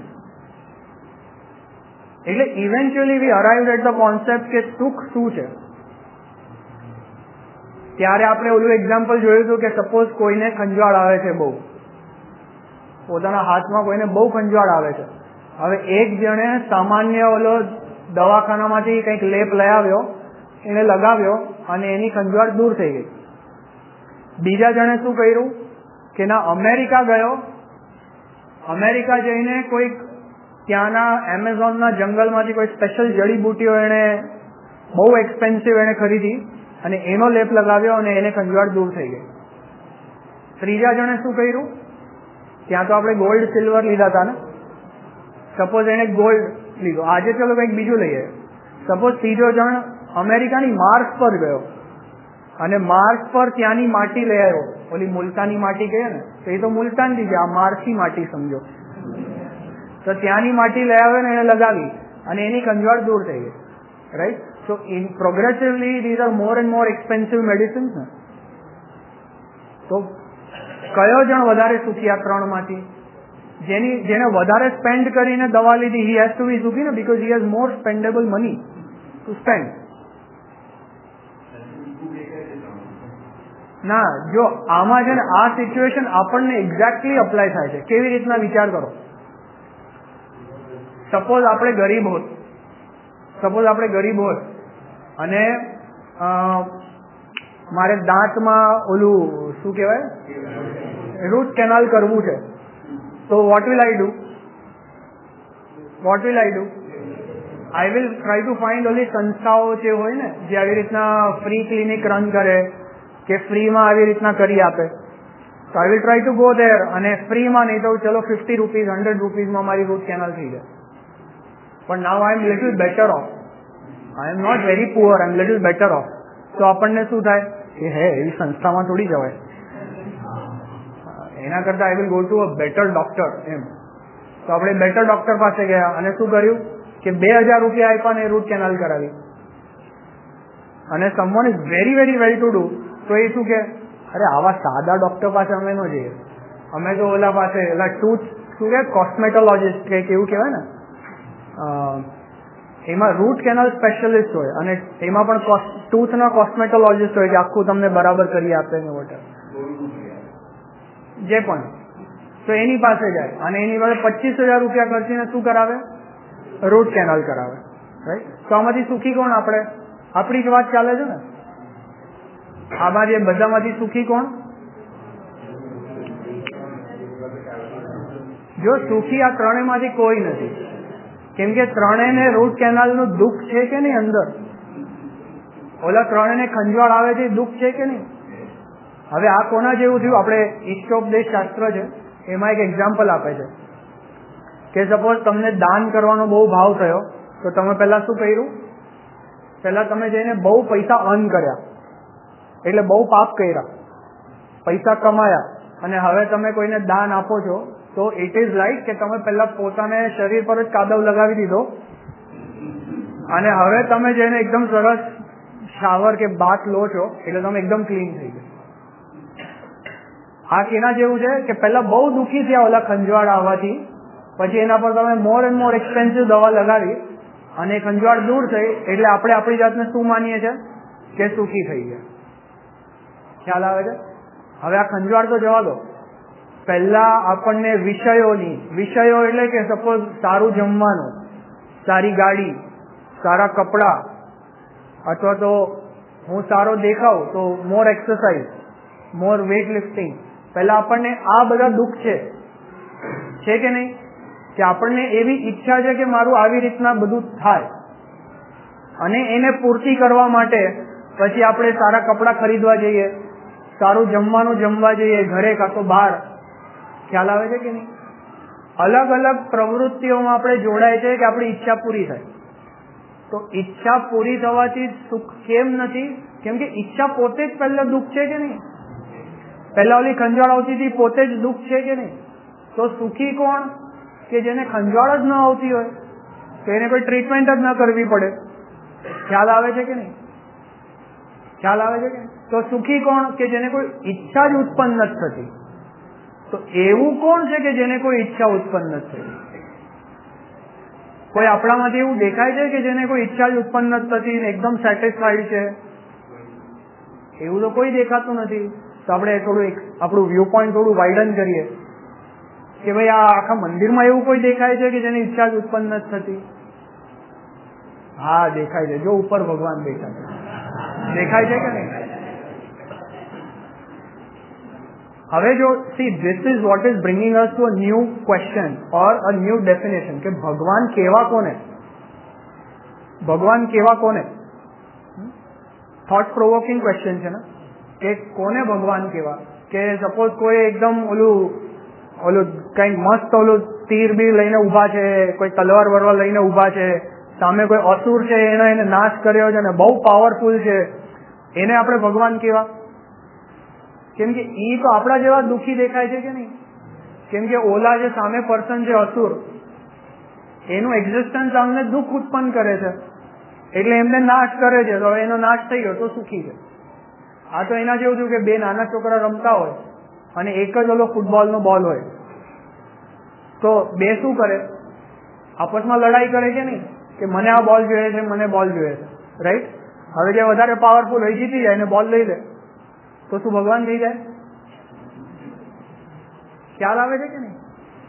Speaker 1: એટલે eventually we arrived at the concept કે સુખ શું છે. ત્યારે આપણે ઓલું એક્ઝામ્પલ જોયું હતું કે સપોઝ કોઈને ખંજવાળ આવે છે, બહુ પોતાના હાથમાં કોઈને બહુ ખંજવાળ આવે છે. હવે એક જણે સામાન્ય ઓલો દવાખાનામાંથી કંઈક લેપ લઈ આવ્યો, એને લગાવ્યો અને એની ખંજવાળ દૂર થઈ ગઈ. બીજા જણે શું કર્યું કે ના, અમેરિકા ગયો, અમેરિકા જઈને કોઈક ત્યાંના એમેઝોનના જંગલમાંથી કોઈ સ્પેશિયલ જડીબુટીઓ એને બહુ એક્સપેન્સિવ એને ખરીદી અને એનો લેપ લગાવ્યો અને એને ખંજવાળ દૂર થઈ ગઈ. ત્રીજા જણે શું કર્યું? ત્યાં તો આપણે ગોલ્ડ સિલ્વર લીધા હતા ને, સપોઝ એને ગોલ્ડ લીધો, આજે ચલો કંઈક બીજું લઈએ. સપોઝ ત્રીજો જણ અમેરિકાની માર્સ પર ગયો અને માર્સ પર ત્યાંની માટી લઈ આવ્યો. ઓલી મુલતાની માટી કહીએ ને, તો એ તો મુલતાનથી છે, આ માર્સી માટી સમજો. તો ત્યાંની માટી લઈ આવ્યો ને એને લગાવી અને એની ખંજવાળ દૂર થઈ ગઈ. Right? So in progressively these are more and more expensive medicines ને. તો કયો જણ વધારે સુખી આ ત્રણ માંથી? જેની જેને વધારે સ્પેન્ડ કરીને દવા લીધી, હી હેઝ ટુ બી સુખી ને, because he has more spendable money to spend. ના, જો આમાં છે ને આ સિચ્યુએશન આપણને એક્ઝેક્ટલી અપ્લાય થાય છે. કેવી રીતના વિચાર કરો. સપોઝ આપણે ગરીબ હોત, સપોઝ આપણે ગરીબ હોત અને મારે દાંતમાં ઓલું શું કહેવાય રૂટ કેનાલ કરવું છે, તો what will I do? What will I do? I will try to find ઓલી સંસ્થાઓ જે હોય ને જે આવી રીતના ફ્રી ક્લિનિક રન કરે કે ફ્રીમાં આવી રીતના કરી આપે. તો I will try to go there અને ફ્રીમાં નહીં તો ચલો ફિફ્ટી રૂપીઝ હંડ્રેડ રૂપીઝમાં મારી રૂટ કેનાલ થઈ જાય. પણ now I am little better off. I am not very poor, I am little better off. તો આપણને શું થાય કે હે એવી સંસ્થામાં થોડી જવાય, એના કરતા I will go to a better doctor એમ. તો આપણે બેટર ડોક્ટર પાસે ગયા અને શું કર્યું કે બે હજાર રૂપિયા આપ્યા ને રૂટ કેનાલ કરાવી. અને someone is very very well to do, તો એ શું કે અરે આવા સાદા ડોક્ટર પાસે અમે ન જઈએ, અમે તો ઓલા પાસે ઓલા ટૂથ શું કે કોસ્મેટોલોજીસ્ટ કંઈક એવું કહેવાય ને, એમાં રૂટ કેનાલ સ્પેશિયલિસ્ટ હોય અને એમાં પણ ટૂથના કોસ્મેટોલોજીસ્ટ હોય કે આખું તમને બરાબર કરી આપે ને વોટર જે પણ. તો એની પાસે જાય અને એની પાસે પચીસ હજાર રૂપિયા ખર્ચીને શું કરાવે? રૂટ કેનાલ કરાવે. રાઈટ? તો આમાંથી સુખી કોણ? આપણે આપણી જ વાત ચાલે છે ને. આમાં જે બધામાંથી સુખી કોણ? જો સુખી આ ત્રણેયમાંથી કોઈ નથી, કેમ કે ત્રણેયને રૂટ કેનાલનું દુઃખ છે કે નહીં અંદર? ઓલા ત્રણેયને ખંજવાળ આવે છે, દુઃખ છે કે નહીં? હવે આ કોના જેવું થયું? આપણે ઈષ્ટોપદેશ શાસ્ત્ર છે એમાં એક એક્ઝામ્પલ આપે છે કે સપોઝ તમને દાન કરવાનો બહુ ભાવ થયો, તો તમે પહેલા શું કર્યું? પહેલા તમે જઈને બહુ પૈસા અર્ન કર્યા, એટલે બહુ પાપ કર્યા, પૈસા કમાયા, અને હવે તમે કોઈને દાન આપો છો તો ઇટ ઇઝ લાઈક કે તમે પહેલા પોતાને શરીર પર જ કાદવ લગાવી દીધો અને હવે તમે જઈને એકદમ સરસ શાવર કે બાથ લો છો એટલે તમે એકદમ ક્લીન થઈ ગયા. આ કેના જેવું છે કે પહેલા બહુ દુઃખી થયા ઓલા ખંજવાળ આવવાથી, પછી એના પર તમે મોર એન્ડ મોર એક્સપેન્સિવ દવા લગાવી અને ખંજવાળ દૂર થઈ એટલે આપણે આપણી જાતને શું માનીએ છીએ કે સુખી થઈ ગયા. ખ્યાલ આવે છે? હવે આ ખંજવાળ તો જવા દો, પહેલા આપણને વિષયોની, વિષયો એટલે કે સપોઝ સારું જમવાનું, સારી ગાડી, સારા કપડાં, અથવા તો હું સારો દેખાવ તો more exercise, more weight lifting. પહેલા આપણને આ બધા દુઃખ છે છે કે નહીં? કે આપણને એવી ઈચ્છા છે કે મારું આવી રીતના બધું થાય, અને એને પૂર્તિ કરવા માટે પછી આપણે સારા કપડાં ખરીદવા જઈએ, સારું જમવાનું જમવા જઈએ ઘરે કાં તો બહાર. ખ્યાલ આવે છે કે નહીં? અલગ અલગ પ્રવૃત્તિઓમાં આપણે જોડાય છે કે આપણી ઈચ્છા પૂરી થાય. તો ઈચ્છા પૂરી થવાથી સુખ કેમ નથી? કેમ કે ઈચ્છા પોતે જ પહેલા દુઃખ છે કે નહીં? પહેલા ઓલી ખંજવાળ આવતી હતી પોતે જ દુઃખ છે કે નહીં? તો સુખી કોણ? કે જેને ખંજવાળ જ ન આવતી હોય, તો એને કોઈ ટ્રીટમેન્ટ જ ન કરવી પડે. ખ્યાલ આવે છે કે નહીં? ખ્યાલ આવે છે કે નહીં? તો સુખી કોણ? કે જેને કોઈ ઈચ્છા જ ઉત્પન્ન નથી થતી. તો એવું કોણ છે કે જેને કોઈ ઈચ્છા ઉત્પન્ન નથી થતી? કોઈ આપણામાંથી એવું દેખાય છે કે જેને કોઈ ઈચ્છા જ ઉત્પન્ન નથી થતી ને એકદમ સેટિસ્ફાઈડ છે? એવું તો કોઈ દેખાતું નથી. તો આપણે થોડું આપણું વ્યૂ પોઈન્ટ થોડું વાઇડન કરીએ કે ભાઈ આ આખા મંદિરમાં એવું કોઈ દેખાય છે કે જેની ઈચ્છા જ ઉત્પન્ન નથી થતી? હા દેખાય છે. જો ઉપર ભગવાન બેઠા છે, દેખાય છે કે નહીં? હવે જો see this is what is bringing us to a new question or a new definition કે ભગવાન કેવા કોને, ભગવાન કેવા કોને, થોટ પ્રોવોકિંગ ક્વેશ્ચન છે ને કે કોને ભગવાન કેવા. કે સપોઝ કોઈ એકદમ ઓલું ઓલું કઈક મસ્ત ઓલું તીર બી લઈને ઉભા છે, કોઈ તલવાર વરવાર લઈને ઉભા છે, સામે કોઈ અસુર છે એને એને નાશ કર્યો છે અને બહુ પાવરફુલ છે, એને આપણે ભગવાન કેવા. કેમ કે ઈ તો આપણા જેવા દુઃખી દેખાય છે કે નહીં. કેમ કે ઓલા જે સામે પર્સન છે અસુર, એનું એક્ઝિસ્ટન્સ અમને દુઃખ ઉત્પન્ન કરે છે એટલે એમને નાશ કરે છે. તો એનો નાશ થઈ ગયો તો સુખી છે. આ તો એના જેવું થયું કે બે નાના છોકરા રમતા હોય અને એક જ ઓલો ફૂટબોલનો બોલ હોય, તો બે શું કરે, આપસમાં લડાઈ કરે કે નહીં કે મને આ બોલ જોઈએ છે, મને બોલ જોઈએ છે, રાઈટ. હવે જે વધારે પાવરફુલ હોય જીતી જાય અને બોલ લઈ લે તો શું ભગવાન થઈ જાય? ખ્યાલ આવે છે કે નહીં?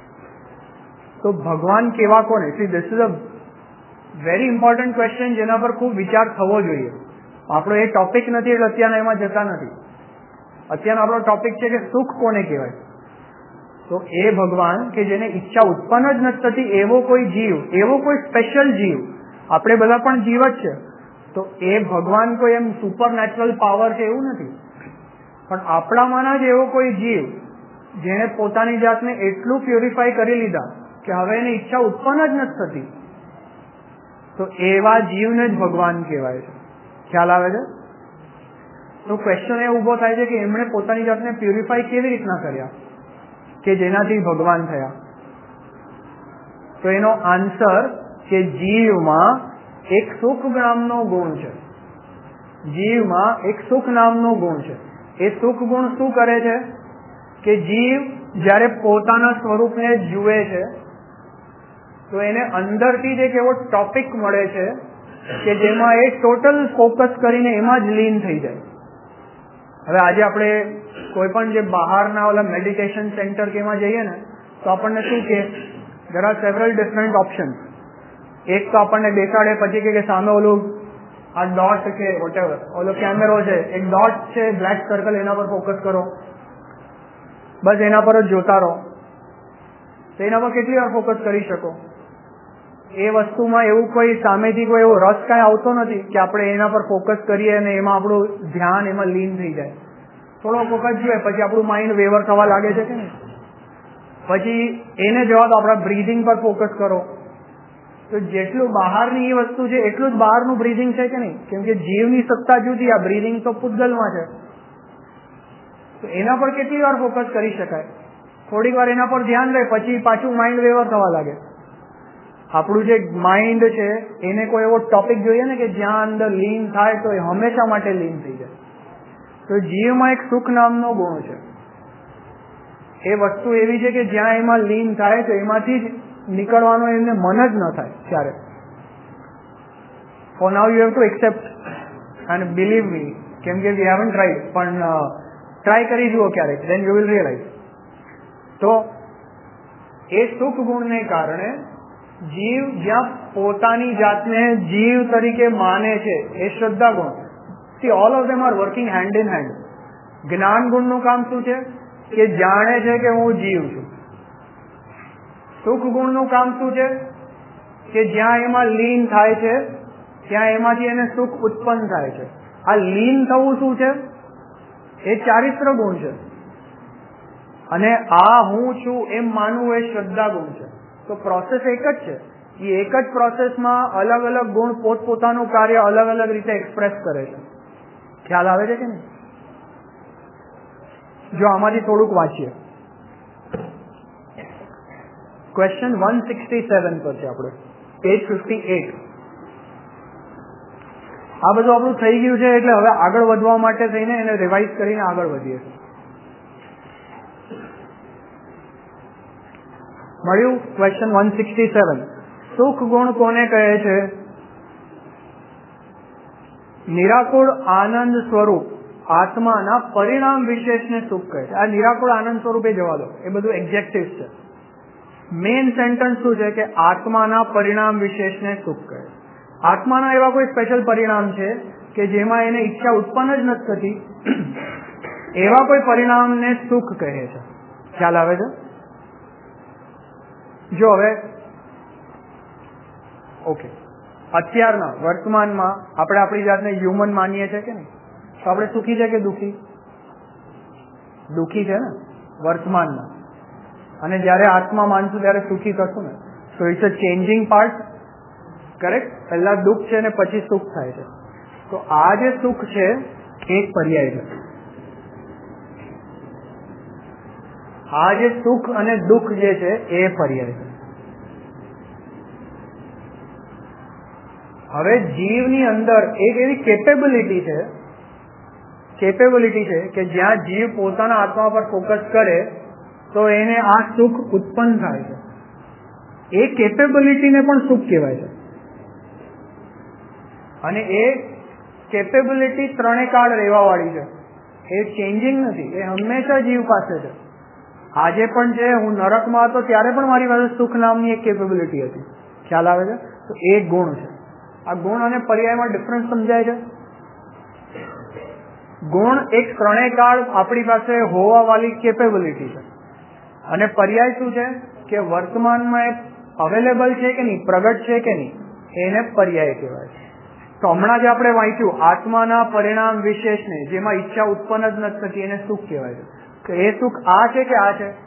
Speaker 1: તો ભગવાન કેવા કોને? See this is a very important question જેના પર ખૂબ વિચાર થવો જોઈએ. આપણો એ ટોપિક નથી એટલે અત્યારે એમાં જતા નથી. અત્યારનો આપણો ટોપિક છે કે સુખ કોને કહેવાય. તો એ ભગવાન કે જેને ઈચ્છા ઉત્પન્ન જ નથી થતી એવો કોઈ જીવ, એવો કોઈ સ્પેશિયલ જીવ, આપણે બધા પણ જીવ જ છે, તો એ ભગવાન કોઈ એમ સુપર નેચરલ પાવર છે એવું નથી. પણ આપણામાંના જ એવો કોઈ જીવ જેને પોતાની જાતને એટલું પ્યોરિફાય કરી લીધા કે હવે એની ઈચ્છા ઉત્પન્ન જ નથી થતી, તો એવા જીવને જ ભગવાન કહેવાય છે. ખ્યાલ આવે છે? તો ક્વેશ્ચન એ ઉભો થાય છે કે એમણે પોતાની જાતને પ્યુરિફાય કેવી રીતના કર્યા કે જેનાથી ભગવાન થયા. તો એનો આન્સર કે જીવમાં એક સુખ નામનો ગુણ છે. જીવમાં એક સુખ નામનો ગુણ છે. એ સુખ ગુણ શું કરે છે કે જીવ જ્યારે પોતાના સ્વરૂપને જુએ છે તો એને અંદરથી જ એક એવો ટોપિક મળે છે કે જેમાં એ ટોટલ ફોકસ કરીને એમાં જ લીન થઈ જાય. હવે આજે આપણે કોઈ પણ જે બહારના ઓલા મેડિટેશન સેન્ટર કે એમાં જઈએ ને તો આપણને શું કે there are several different options. એક તો આપણને બેસાડે પછી કે સામે ઓલું આ ડોટ કે વોટેવર ઓલો કેમેરો છે, એક ડોટ છે, બ્લેક સર્કલ, એના પર ફોકસ કરો, બસ એના પર જ જોતા રહો. તો એના પર કેટલી વાર ફોકસ કરી શકો? એ વસ્તુમાં એવું કોઈ સામેથી કોઈ એવો રસ કાંઈ આવતો નથી કે આપણે એના પર ફોકસ કરીએ અને એમાં આપણું ધ્યાન એમાં લીન થઈ જાય. થોડો ફોકસ જોઈએ પછી આપણું માઇન્ડ વેવર થવા લાગે છે કે નહીં. પછી એને જવા તો આપણા બ્રીધિંગ પર ફોકસ કરો. તો જેટલું બહારની એ વસ્તુ છે એટલું જ બહારનું બ્રીધિંગ છે કે નહીં. કેમ કે જીવની સત્તા જુદી, આ બ્રીધિંગ તો પૂતગલમાં છે. તો એના પર કેટલી વાર ફોકસ કરી શકાય? થોડીક વાર એના પર ધ્યાન રહે પછી પાછું માઇન્ડ વેવર થવા લાગે. આપણું જે માઇન્ડ છે એને કોઈ એવો ટોપિક જોઈએ ને કે જ્યાં અંદર લીન થાય તો એ હંમેશા માટે લીન થઈ જાય. તો જીવમાં એક સુખ નામનો ગુણ છે. એ વસ્તુ એવી છે કે જ્યાં એમાં લીન થાય તો એમાંથી જ નીકળવાનો એમને મન જ ન થાય ત્યારે. For now you have to accept and believe me, કેમ કે વી હેવન્ટ ટ્રાઈડ, પણ ટ્રાય કરી જુઓ ક્યારેક, દેન યુ વિલ રિયલાઇઝ. તો એ સુખ ગુણને કારણે જીવ જ્યાં પોતાની જાતને જીવ તરીકે માને છે એ શ્રદ્ધા ગુણ. See all of them are working hand in hand. જ્ઞાન ગુણનું કામ શું છે કે જાણે છે કે હું જીવ છું. સુખ ગુણનું કામ શું છે કે જ્યાં એમાં લીન થાય છે ત્યાં એમાંથી એને સુખ ઉત્પન્ન થાય છે. આ લીન થવું શું છે? એ ચારિત્ર ગુણ છે. અને આ હું છું એમ માનવું એ શ્રદ્ધા ગુણ છે. તો પ્રોસેસ એક જ છે. એ એક જ પ્રોસેસમાં અલગ અલગ ગુણ પોતપોતાનું કાર્ય અલગ અલગ રીતે એક્સપ્રેસ કરે છે. ખ્યાલ આવે છે કે નહીં? જો આમાંથી થોડુંક વાંચીએ, ક્વેશ્ચન વન સિક્સટી સેવન પર છે આપણે, પેજ ફિફ્ટી એટ. આ બધું આપણું થઈ ગયું છે એટલે હવે આગળ વધવા માટે થઈને એને રિવાઇઝ કરીને આગળ વધીએ. મળ્યું? Question one sixty seven. સુખ ગુણ કોને કહે છે? નિરાકુળ આનંદ સ્વરૂપ આત્માના પરિણામ વિશેષને સુખ કહે છે. આ નિરાકુળ આનંદ સ્વરૂપ એ જવા દો, એ બધું એક્ઝેક્ટિવ છે. મેઇન સેન્ટેન્સ શું છે કે આત્માના પરિણામ વિશેષને સુખ કહે. આત્માના એવા કોઈ સ્પેશિયલ પરિણામ છે કે જેમાં એને ઈચ્છા ઉત્પન્ન જ નથી થતી એવા કોઈ પરિણામને સુખ કહે છે. ખ્યાલ આવે છે? જો હવે ઓકે, અત્યારના વર્તમાનમાં આપણે આપણી જાતને હ્યુમન માનીએ છીએ કે નહીં? તો આપણે સુખી છે કે દુઃખી? દુઃખી છે ને વર્તમાનમાં. અને જયારે આત્મા માનશું ત્યારે સુખી થશું ને. So it's a changing part. Correct? પહેલા દુઃખ છે ને પછી સુખ થાય છે. તો આ જે સુખ છે એ પર્યાય છે. આ જે સુખ અને દુઃખ જે છે એ પર્યાય છે. હવે જીવની અંદર એક એવી કેપેબિલિટી છે કેપેબિલિટી છે કે જ્યાં જીવ પોતાના આત્મા પર ફોકસ કરે તો એને આ સુખ ઉત્પન્ન થાય છે. એ કેપેબિલિટીને પણ સુખ કહેવાય છે. અને એ કેપેબિલિટી ત્રણે કાળ રહેવા વાળી છે. એ ચેન્જિંગ નથી. એ હંમેશા જીવ પાસે છે. આજે પણ છે. હું નરકમાં હતો ત્યારે પણ મારી પાસે સુખ નામની એક કેપેબિલિટી હતી. ખ્યાલ આવે છે? તો એ ગુણ છે. આ ગુણ અને પર્યાયમાં ડિફરન્સ સમજાય છે? ગુણ એક ત્રણેય કાળ આપણી પાસે હોવા વાળી કેપેબિલિટી છે. અને પર્યાય શું છે કે વર્તમાનમાં અવેલેબલ છે કે નહીં, પ્રગટ છે કે નહીં, એને પર્યાય કહેવાય છે. તો હમણાં જ આપણે વાંચ્યું આત્માના પરિણામ વિશેષને, જેમાં ઈચ્છા ઉત્પન્ન જ નથી થતી, એને સુખ કહેવાય છે. તો એ સુખ આ છે કે આ છે?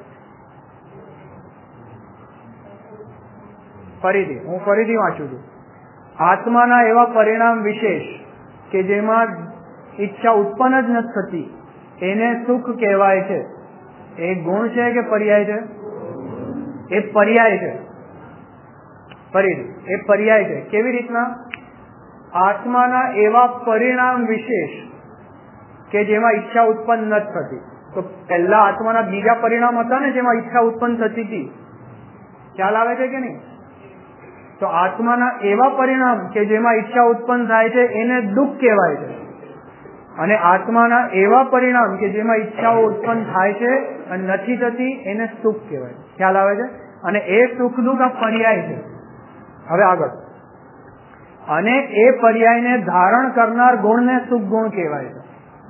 Speaker 1: ફરીથી હું ફરીથી વાંચું છું. આત્માના એવા પરિણામ વિશેષ કે જેમાં ઈચ્છા ઉત્પન્ન જ નથી થતી, એને સુખ કહેવાય છે. એ ગુણ છે કે પર્યાય છે? એ પર્યાય છે. ફરીથી એ પર્યાય છે. કેવી રીતના? આત્માના એવા પરિણામ વિશેષ કે જેમાં ઈચ્છા ઉત્પન્ન નથી થતી. તો પહેલા આત્માના બીજા પરિણામ હતા ને જેમાં ઈચ્છા ઉત્પન્ન થતી હતી. ખ્યાલ આવે છે કે નહીં? તો આત્માના એવા પરિણામ કે જેમાં ઈચ્છા ઉત્પન્ન થાય છે એને દુઃખ કહેવાય છે. અને આત્માના એવા પરિણામ કે જેમાં ઈચ્છાઓ ઉત્પન્ન થાય છે અને નથી થતી એને સુખ કહેવાય. ખ્યાલ આવે છે? અને એ સુખ દુઃખ આ પર્યાય છે. હવે આગળ. અને એ પર્યાયને ધારણ કરનાર ગુણને સુખ ગુણ કહેવાય છે.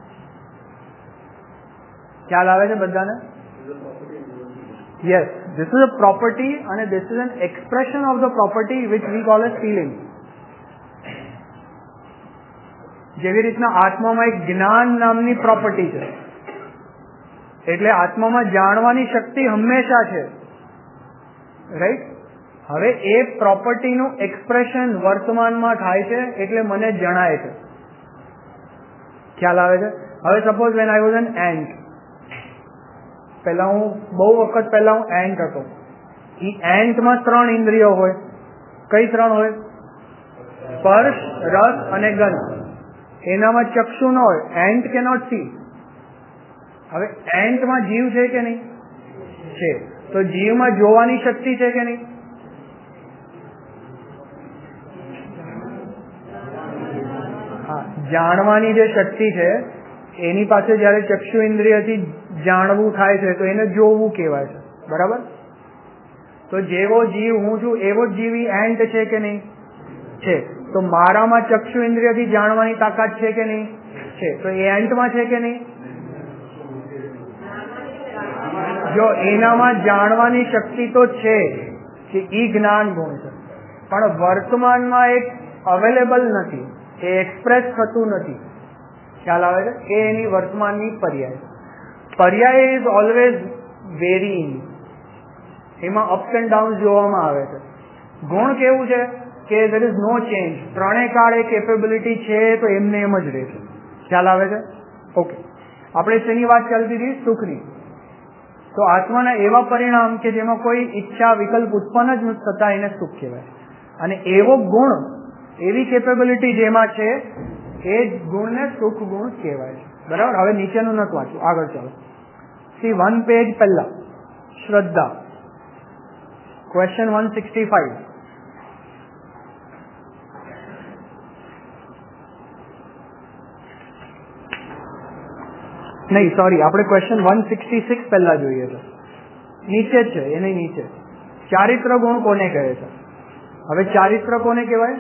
Speaker 1: ખ્યાલ આવે છે બધાને? Yes, this is a property and this is an expression of the property which we call as feeling. જેવી રીતના આત્મામાં એક જ્ઞાન નામની પ્રોપર્ટી છે, એટલે આત્મામાં જાણવાની શક્તિ હંમેશા છે. રાઈટ? હવે એ પ્રોપર્ટીનું એક્સપ્રેશન વર્તમાનમાં થાય છે એટલે મને જણાય છે. ખ્યાલ આવે છે? હવે suppose when I was an ant, પહેલા હું બહુ વખત પહેલા હું એન્ટ હતો. એ એન્ટમાં ત્રણ ઇન્દ્રિયો હોય. કઈ ત્રણ હોય? સ્પર્શ, રસ અને ગંધ. એનામાં ચક્ષુ ન હોય. Ant cannot see. હવે એન્ટમાં જીવ છે કે નહીં? છે. તો જીવમાં જોવાની શક્તિ છે કે નહીં? હા, જાણવાની જે શક્તિ છે એની પાસે જયારે ચક્ષુ ઇન્દ્રિયથી જાણવું થાય છે તો એને જોવું કહેવાય છે. બરાબર? તો જેવો જીવ હું છું એવો જ જીવ એન્ટ છે કે નહીં? છે. તો મારામાં ચક્ષુ ઇન્દ્રિયથી જાણવાની તાકાત છે કે નહીં? છે. તો એ એન્ટમાં છે કે નહીં? જો એનામાં જાણવાની શક્તિ તો છે કે ઈ જ્ઞાન ગુણ છે, પણ વર્તમાનમાં એક અવેલેબલ નથી, એ એક્સપ્રેસ થતું નથી. ખ્યાલ આવે છે? એ એની વર્તમાનની પર્યાય. પર્યાય ઇઝ ઓલવેઝ વેરીઇંગ. એમાં અપ્સ એન્ડ ડાઉન જોવામાં આવે છે. ગુણ કેવું છે કે there is no change. ત્રણેય કાળ એ કેપેબિલિટી છે તો એમને એમ જ રહેશે. ખ્યાલ આવે છે? ઓકે. આપણે શેની વાત ચાલતી હતી? સુખની. તો આત્માના એવા પરિણામ કે જેમાં કોઈ ઈચ્છા વિકલ્પ ઉત્પન્ન જ નથી થતા એને સુખ કહેવાય. અને એવો ગુણ, એવી કેપેબિલિટી જેમાં છે એ ગુણને સુખ ગુણ કહેવાય છે. બરાબર? હવે નીચેનું નથી વાંચવું, આગળ ચાલો. સી વન પેજ પહેલા શ્રદ્ધા, ક્વેશ્ચન વન સિક્સટી ફાઈવ. નહીં, સોરી, આપણે ક્વેશ્ચન વન સિક્સટી સિક્સ પહેલા જોઈએ છે. નીચે જ છે, એની નીચે. ચારિત્ર ગુણ કોને કહે છે? હવે ચારિત્ર કોને કહેવાય?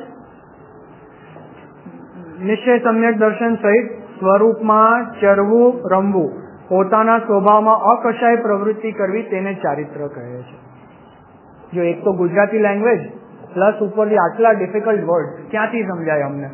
Speaker 1: નિશ્ચય સમ્યક દર્શન સહિત સ્વરૂપમાં ચરવું રમવું પોતાના સ્વભાવમાં અકશાય પ્રવૃત્તિ કરવી તેને ચારિત્ર કહે છે. જો એક તો ગુજરાતી લેંગ્વેજ પ્લસ ઉપરથી આટલા ડિફિકલ્ટ વર્ડ ક્યાંથી સમજાય અમને,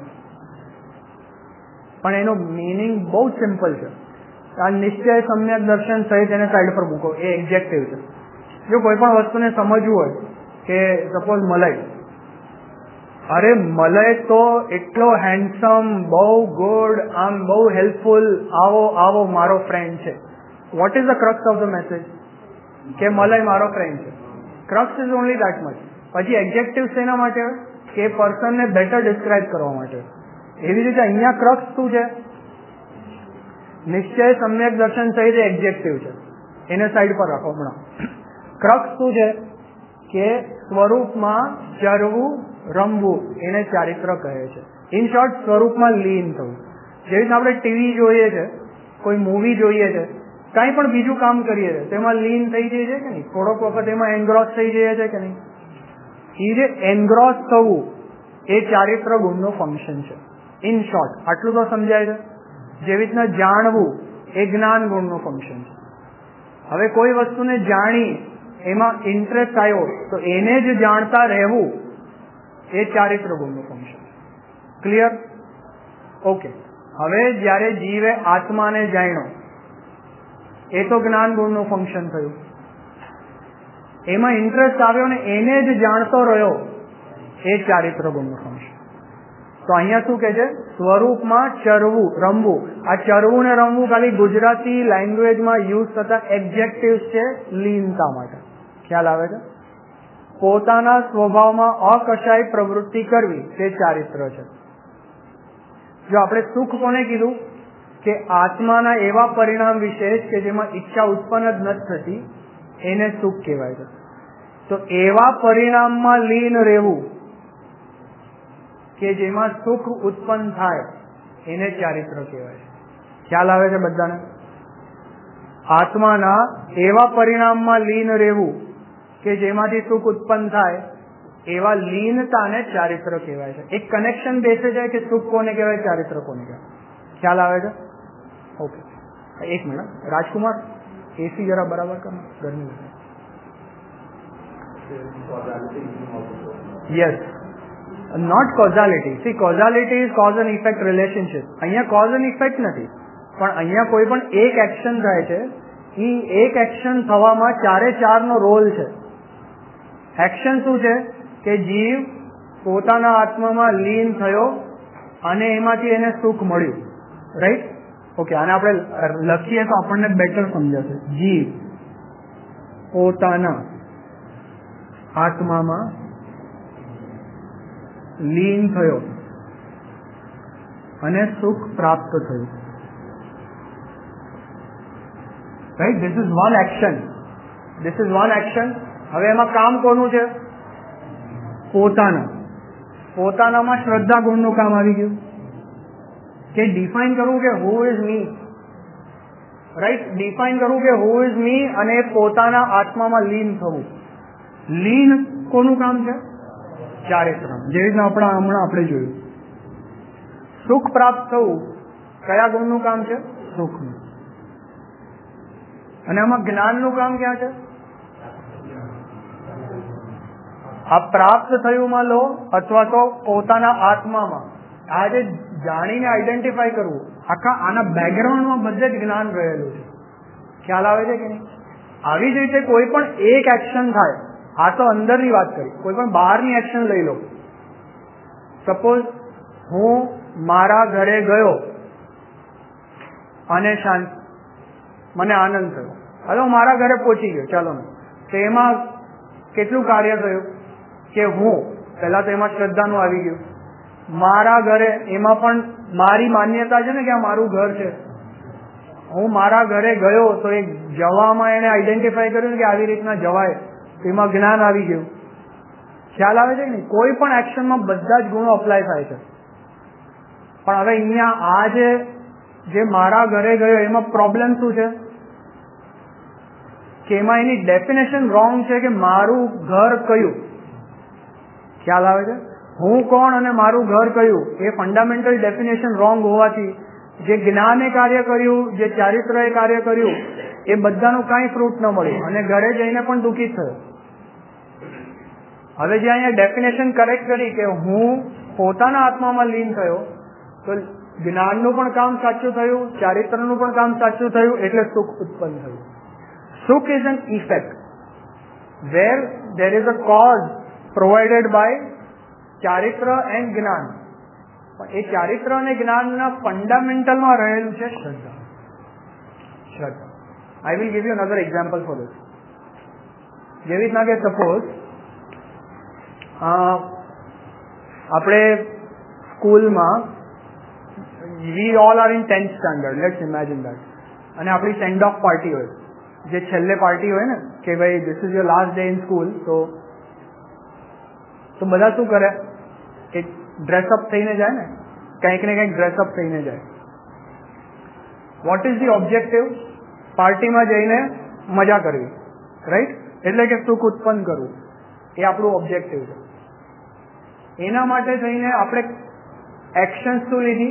Speaker 1: પણ એનો મિનિંગ બહુ જ સિમ્પલ છે. આ નિશ્ચય સમ્યક દર્શન સહિત એને સાઈડ પર મૂકો, એ એક્ઝેક્ટિવ છે. જો કોઈ પણ વસ્તુને સમજવું હોય કે સપોઝ મલાઈ, અરે મલય તો એટલો હેન્ડસમ, બહુ ગુડ, આમ બહુ હેલ્પફુલ, આવો આવો મારો ફ્રેન્ડ છે. What is the crux of the message? કે મલય મારો ફ્રેન્ડ છે. Crux is only that much. પછી એક્ઝેક્ટિવ શેના માટે? કે પર્સનને બેટર ડિસ્ક્રાઇબ કરવા માટે. એવી રીતે અહીંયા ક્રક્સ શું છે? નિશ્ચય સમ્યક દર્શન સહિત એક્ઝેક્ટિવ છે, એને સાઈડ પર રાખો હમણાં. ક્રક્સ શું છે? કે સ્વરૂપમાં ચરવું, રમવું, એને ચારિત્ર કહે છે. ઇન શોર્ટ, સ્વરૂપમાં લીન થવું. જેવી રીતે આપણે ટીવી જોઈએ છે, કોઈ મૂવી જોઈએ છે, કાંઈ પણ બીજું કામ કરીએ છીએ તેમાં લીન થઈ જઈએ છે કે નહીં? થોડોક વખત એમાં એનગ્રોસ થઈ જઈએ છે કે નહીં? એ જે એનગ્રોસ થવું એ ચારિત્ર ગુણનું ફંક્શન છે. ઇન શોર્ટ આટલું તો સમજાય છે. જેવી રીતના જાણવું એ જ્ઞાન ગુણનું ફંક્શન છે. હવે કોઈ વસ્તુને જાણી એમાં ઇન્ટરેસ્ટ આવ્યો તો એને જ જાણતા રહેવું એ ચારિત્ર ગુણનું ફંક્શન. ક્લિયર? ઓકે. હવે જ્યારે જીવે આત્માને જાણ્યો એ તો જ્ઞાન ગુણનું ફંક્શન થયું. એમાં ઇન્ટરેસ્ટ આવ્યો ને એને જ જાણતો રહ્યો એ ચારિત્ર ગુણનું ફંક્શન. તો અહીંયા શું કે છે? સ્વરૂપમાં ચરવું, રમવું. આ ચરવું ને રમવું ખાલી ગુજરાતી લેંગ્વેજમાં યુઝ થતા એક્ઝેક્ટિવ છે લીનતા માટે. ખ્યાલ આવે છે? પોતાના સ્વભાવમાં અકશાય પ્રવૃત્તિ કરવી તે ચારિત્ર છે. જો આપણે સુખ કોને કીધું? કે આત્માના એવા પરિણામ વિશેષ કે જેમાં ઈચ્છા ઉત્પન્ન જ નથી થતી, એને સુખ કહેવાય છે. તો એવા પરિણામમાં લીન રહેવું કે જેમાં સુખ ઉત્પન્ન થાય એને ચારિત્ર કહેવાય છે. ખ્યાલ આવે છે બધાને? આત્માના એવા પરિણામમાં લીન રહેવું કે જેમાંથી સુખ ઉત્પન્ન થાય એવા લીનતાને ચારિત્ર કહેવાય છે. એક કનેક્શન બેસે જાય કે સુખ કોને કહેવાય, ચારિત્ર કોને કહેવાય. ખ્યાલ આવે છે? ઓકે. એક મિનિટ રાજકુમાર, એસી જરા બરાબર કરો, ગરમી લાગે. Yes, not causality. See, causality is cause and effect relationship. અહીંયા કોઝ એન્ડ ઇફેક્ટ નથી, પણ અહીંયા કોઈ પણ એક એક્શન થાય છે, એ એક એક્શન થવામાં ચારે ચાર નો રોલ છે. એક્શન શું છે? કે જીવ પોતાના આત્મામાં લીન થયો અને એમાંથી એને સુખ મળ્યું. રાઈટ? ઓકે. આને આપણે લખીએ તો આપણને બેટર સમજાશે. જીવ પોતાના આત્મામાં લીન થયો અને સુખ પ્રાપ્ત થયું. Right? This is one action. This is one action. હવે એમાં કામ કોનું છે? પોતાના. પોતાનામાં શ્રદ્ધા ગુણનું કામ આવી ગયું. કે ડિફાઇન કરવું કે who is me. Right? Define કરવું કે હુ ઇઝ મી અને પોતાના આત્મામાં લીન થવું. લીન કોનું કામ છે? ચારિત્ર. જેવી રીતના આપણા હમણાં આપણે જોયું. સુખ પ્રાપ્ત થવું કયા ગુણનું કામ છે? સુખનું. અને આમાં જ્ઞાનનું કામ ક્યાં છે? આ પ્રાપ્ત થયુંમાં લો અથવા તો પોતાના આત્મામાં. આ જે જાણીને આઈડેન્ટિફાય કરવું, આખા આના બેકગ્રાઉન્ડમાં બધે જ જ્ઞાન રહેલું છે. ખ્યાલ આવે છે કે નહીં? આવી જ રીતે કોઈ પણ એક એક્શન થાય, આ તો અંદરની વાત કરી, કોઈ પણ બહારની એક્શન લઈ લો. સપોઝ હું મારા ઘરે ગયો અને શાંત, મને આનંદ થયો. હવે હું મારા ઘરે પહોંચી ગયો, ચાલો ને. તો એમાં કેટલું કાર્ય થયું? કે હું પહેલા તો એમાં શ્રદ્ધાનું આવી ગયું. મારા ઘરે એમાં પણ મારી માન્યતા છે ને કે આ મારું ઘર છે. હું મારા ઘરે ગયો તો એ જવામાં એને આઈડેન્ટિફાય કર્યું કે આવી રીતના જવાય, એમાં જ્ઞાન આવી ગયું. ખ્યાલ આવે છે કે નહીં? કોઈ પણ એક્શનમાં બધા જ ગુણો અપ્લાય થાય છે. પણ હવે અહીંયા આ જે જે મારા ઘરે ગયો એમાં પ્રોબ્લેમ શું છે? કે એમાં એની ડેફિનેશન રોંગ છે કે મારું ઘર કયું. ખ્યાલ આવે છે? હું કોણ અને મારું ઘર કયું એ ફંડામેન્ટલ ડેફિનેશન રોંગ હોવાથી જે જ્ઞાને કાર્ય કર્યું, જે ચારિત્રએ કાર્ય કર્યું, એ બધાનું કાંઈ ફ્રૂટ ન મળ્યું અને ઘરે જઈને પણ દુઃખી થયો. હવે જે અહીંયા ડેફિનેશન કરેક્ટ કરી કે હું પોતાના આત્મામાં લીન થયો, તો જ્ઞાનનું પણ કામ સાચું થયું, ચારિત્રનું પણ કામ સાચું થયું, એટલે સુખ ઉત્પન્ન થયું. સુખ is an effect where there is a cause provided by ચારિત્ર એન્ડ જ્ઞાન. પણ એ ચારિત્ર અને જ્ઞાનના ફંડામેન્ટલમાં રહેલું છે શ્રદ્ધા. શ્રદ્ધા. I will give you another example for this. જેવી રીતના કે સપોઝ આપણે સ્કૂલમાં we all are in tenth standard, let's imagine that, અને આપણી સેન્ડ ઓફ પાર્ટી હોય, જે છેલ્લે પાર્ટી હોય ને કે ભાઈ this is your last day in school, તો તો બધા શું કરે કે ડ્રેસઅપ થઈને જાય ને, કંઈક ને કંઈક ડ્રેસઅપ થઈને જાય. What is the objective? પાર્ટીમાં જઈને મજા કરવી, રાઈટ? એટલે કે સુખ ઉત્પન્ન કરવું, એ આપણું ઓબ્જેક્ટિવ છે. એના માટે થઈને આપણે એક્શન શું લીધી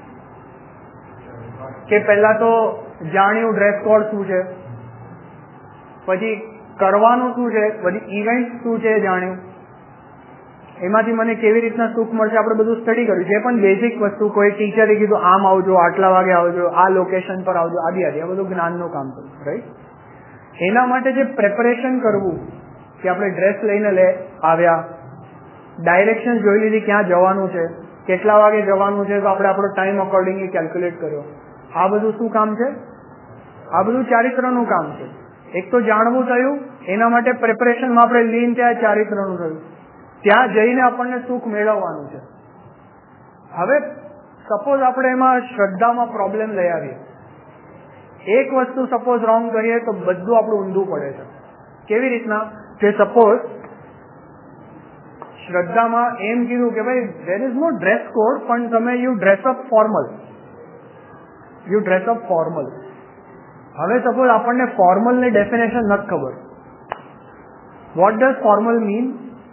Speaker 1: કે પહેલા તો જાણ્યું ડ્રેસ કોડ શું છે, પછી કરવાનું શું છે, બધી ઇવેન્ટ શું છે જાણ્યું, એમાંથી મને કેવી રીતના સુખ મળશે આપણે બધું સ્ટડી કર્યું. જે પણ બેઝિક વસ્તુ, કોઈ ટીચરે કીધું આમ આવજો, આટલા વાગે આવજો, આ લોકેશન પર આવજો, આદિ આદિ, આ બધું જ્ઞાનનું કામ થયું, રાઈટ? એના માટે જે પ્રેપરેશન કરવું કે આપણે ડ્રેસ લઈને લે આવ્યા, ડાયરેક્શન જોઈ લીધી ક્યાં જવાનું છે, કેટલા વાગે જવાનું છે, તો આપણે આપણો ટાઈમ અકોર્ડિંગલી કેલ્ક્યુલેટ કર્યો. આ બધું શું કામ છે? આ બધું ચારિત્રનું કામ છે. એક તો જાણવું થયું, એના માટે પ્રેપરેશનમાં આપણે લીન ત્યાં ચારિત્રનું થયું, ત્યાં જઈને આપણને સુખ મેળવવાનું છે. હવે સપોઝ આપણે એમાં શ્રદ્ધામાં પ્રોબ્લેમ લઈ આવીએ, એક વસ્તુ સપોઝ રોંગ કરીએ તો બધું આપણું ઊંધું પડે છે. કેવી રીતના કે સપોઝ શ્રદ્ધામાં એમ કીધું કે ભાઈ there is no dress code, પણ તમે you dress up formal, you dress up formal. હવે સપોઝ આપણને ફોર્મલની ડેફિનેશન નથી ખબર. What does formal mean?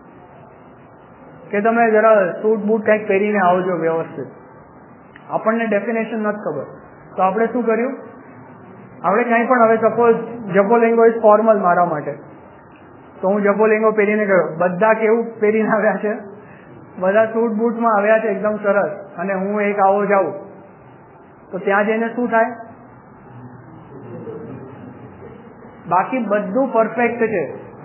Speaker 1: કે તમે જરા સૂટ બૂટ કંઈક પહેરીને આવજો વ્યવસ્થિત. આપણને ડેફિનેશન નથી ખબર, તો આપણે શું કર્યું? આપણે કંઈ પણ, હવે સપોઝ જબ્બો લેંગો ઇઝ ફોર્મલ મારા માટે, તો હું જબ્બો લેંગો પહેરીને ગયો. બધા કેવું પહેરીને આવ્યા છે? બધા સૂટ બૂટમાં આવ્યા છે એકદમ સરસ, અને હું એક આવો જાઉં તો ત્યાં જઈને શું થાય? બાકી બધું પરફેક્ટ છે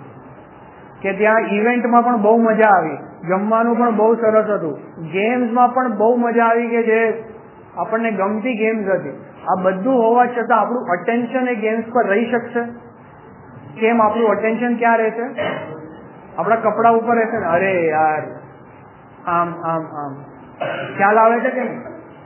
Speaker 1: કે ત્યાં ઇવેન્ટમાં પણ બહુ મજા આવી, જમવાનું પણ બહુ સરસ હતું, ગેમ્સમાં પણ બહુ મજા આવી કે જે આપણને ગમતી ગેમ્સ હતી. આ બધું હોવા છતાં આપણું અટેન્શન એ ગેમ્સ પર રહી શકશે? કેમ? આપણું અટેન્શન ક્યાં રહેશે? આપણા કપડા ઉપર રહેશે ને. અરે યાર આમ આમ આમ, ખ્યાલ આવે છે કે નહીં?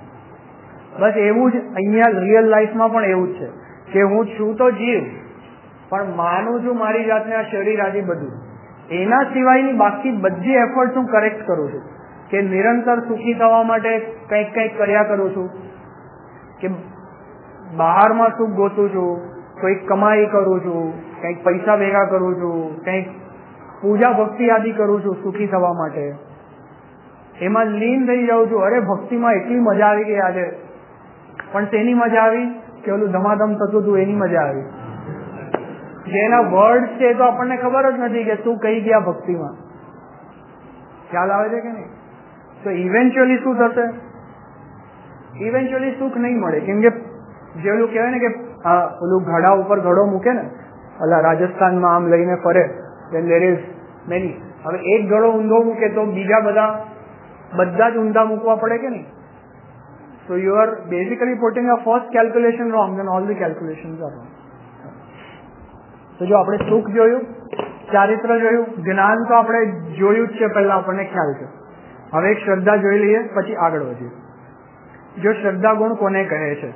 Speaker 1: બસ એવું જ અહીંયા રિયલ લાઈફમાં પણ એવું જ છે કે હું છું તો જીવ, પણ માનું છું મારી જાતને આ શરીર આદિ બધું. એના સિવાયની બાકી બધી એફર્ટ હું કરેક્ટ કરું છું કે નિરંતર સુખી થવા માટે કંઈક કંઈક કર્યા કરું છું, કે બહારમાં સુખ ગોતું છું, કોઈક કમાઈ કરું છું, કંઈક પૈસા ભેગા કરું છું, કંઈક પૂજા ભક્તિ આદિ કરું છું સુખી થવા માટે. એમાં લીન થઈ જાઉં છું. અરે ભક્તિમાં એટલી મજા આવી ગઈ આજે, પણ તેની મજા આવી કે ઓલું ધમાધમ થતું હતું એની મજા આવી. જેના વર્ડ છે તો આપણને ખબર જ નથી કે શું કહી ગયા ભક્તિમાં. ખ્યાલ આવે છે કે નહીં? તો ઇવેન્ચ્યુઅલી શું થશે? ઇવેન્ચ્યુઅલી સુખ નહીં મળે. કેમ કે જે ઓલું કહેવાય ને કે ઓલું ઘડા ઉપર ઘડો મૂકે ને, ઓલા રાજસ્થાનમાં આમ લઈને ફરે, then there is many. હવે એક ઘડો ઊંધો મૂકે તો બીજા બધા બધા જ ઊંધા મૂકવા પડે કે નહીં? So you are basically putting a first calculation wrong, then all the calculations are wrong. તો જો આપણે સુખ જોયું, ચારિત્ર જોયું, જ્ઞાન તો આપણે જોયું જ છે, પહેલા આપણને ખ્યાલ છે. હવે એક શ્રદ્ધા જોઈ લઈએ, પછી આગળ વધીએ. જો શ્રદ્ધા ગુણ કોને કહે છે?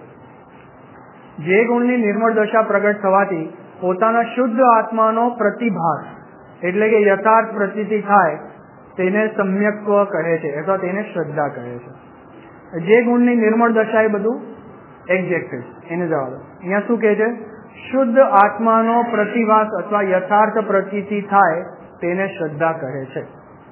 Speaker 1: જે ગુણની નિર્મળ દશા પ્રગટ થવાથી પોતાના શુદ્ધ આત્માનો પ્રતિભાસ એટલે કે યથાર્થ પ્રતીતિ થાય તેને સમ્યક્ત્વ કહે છે, અથવા તેને શ્રદ્ધા કહે છે. જે ગુણની નિર્મળ દશા એ બધું એક્ઝેક્ટિવ, એને જવા દો. અહીંયા શું કહે છે? શુદ્ધ આત્માનો પ્રતિભાસ અથવા યથાર્થ પ્રતીતિ થાય તેને શ્રદ્ધા કહે છે.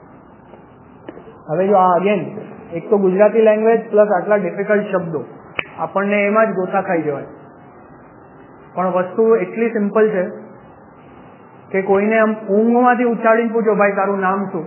Speaker 1: હવે જો આ અગેન એક તો ગુજરાતી લેંગ્વેજ પ્લસ આટલા ડિફિકલ્ટ શબ્દો, આપણને એમાં જ ગોથા ખાઈ જવાય. પણ વસ્તુ એટલી સિમ્પલ છે કે કોઈને આમ ઊંઘમાંથી ઉછાળીને પૂછો ભાઈ તારું નામ શું,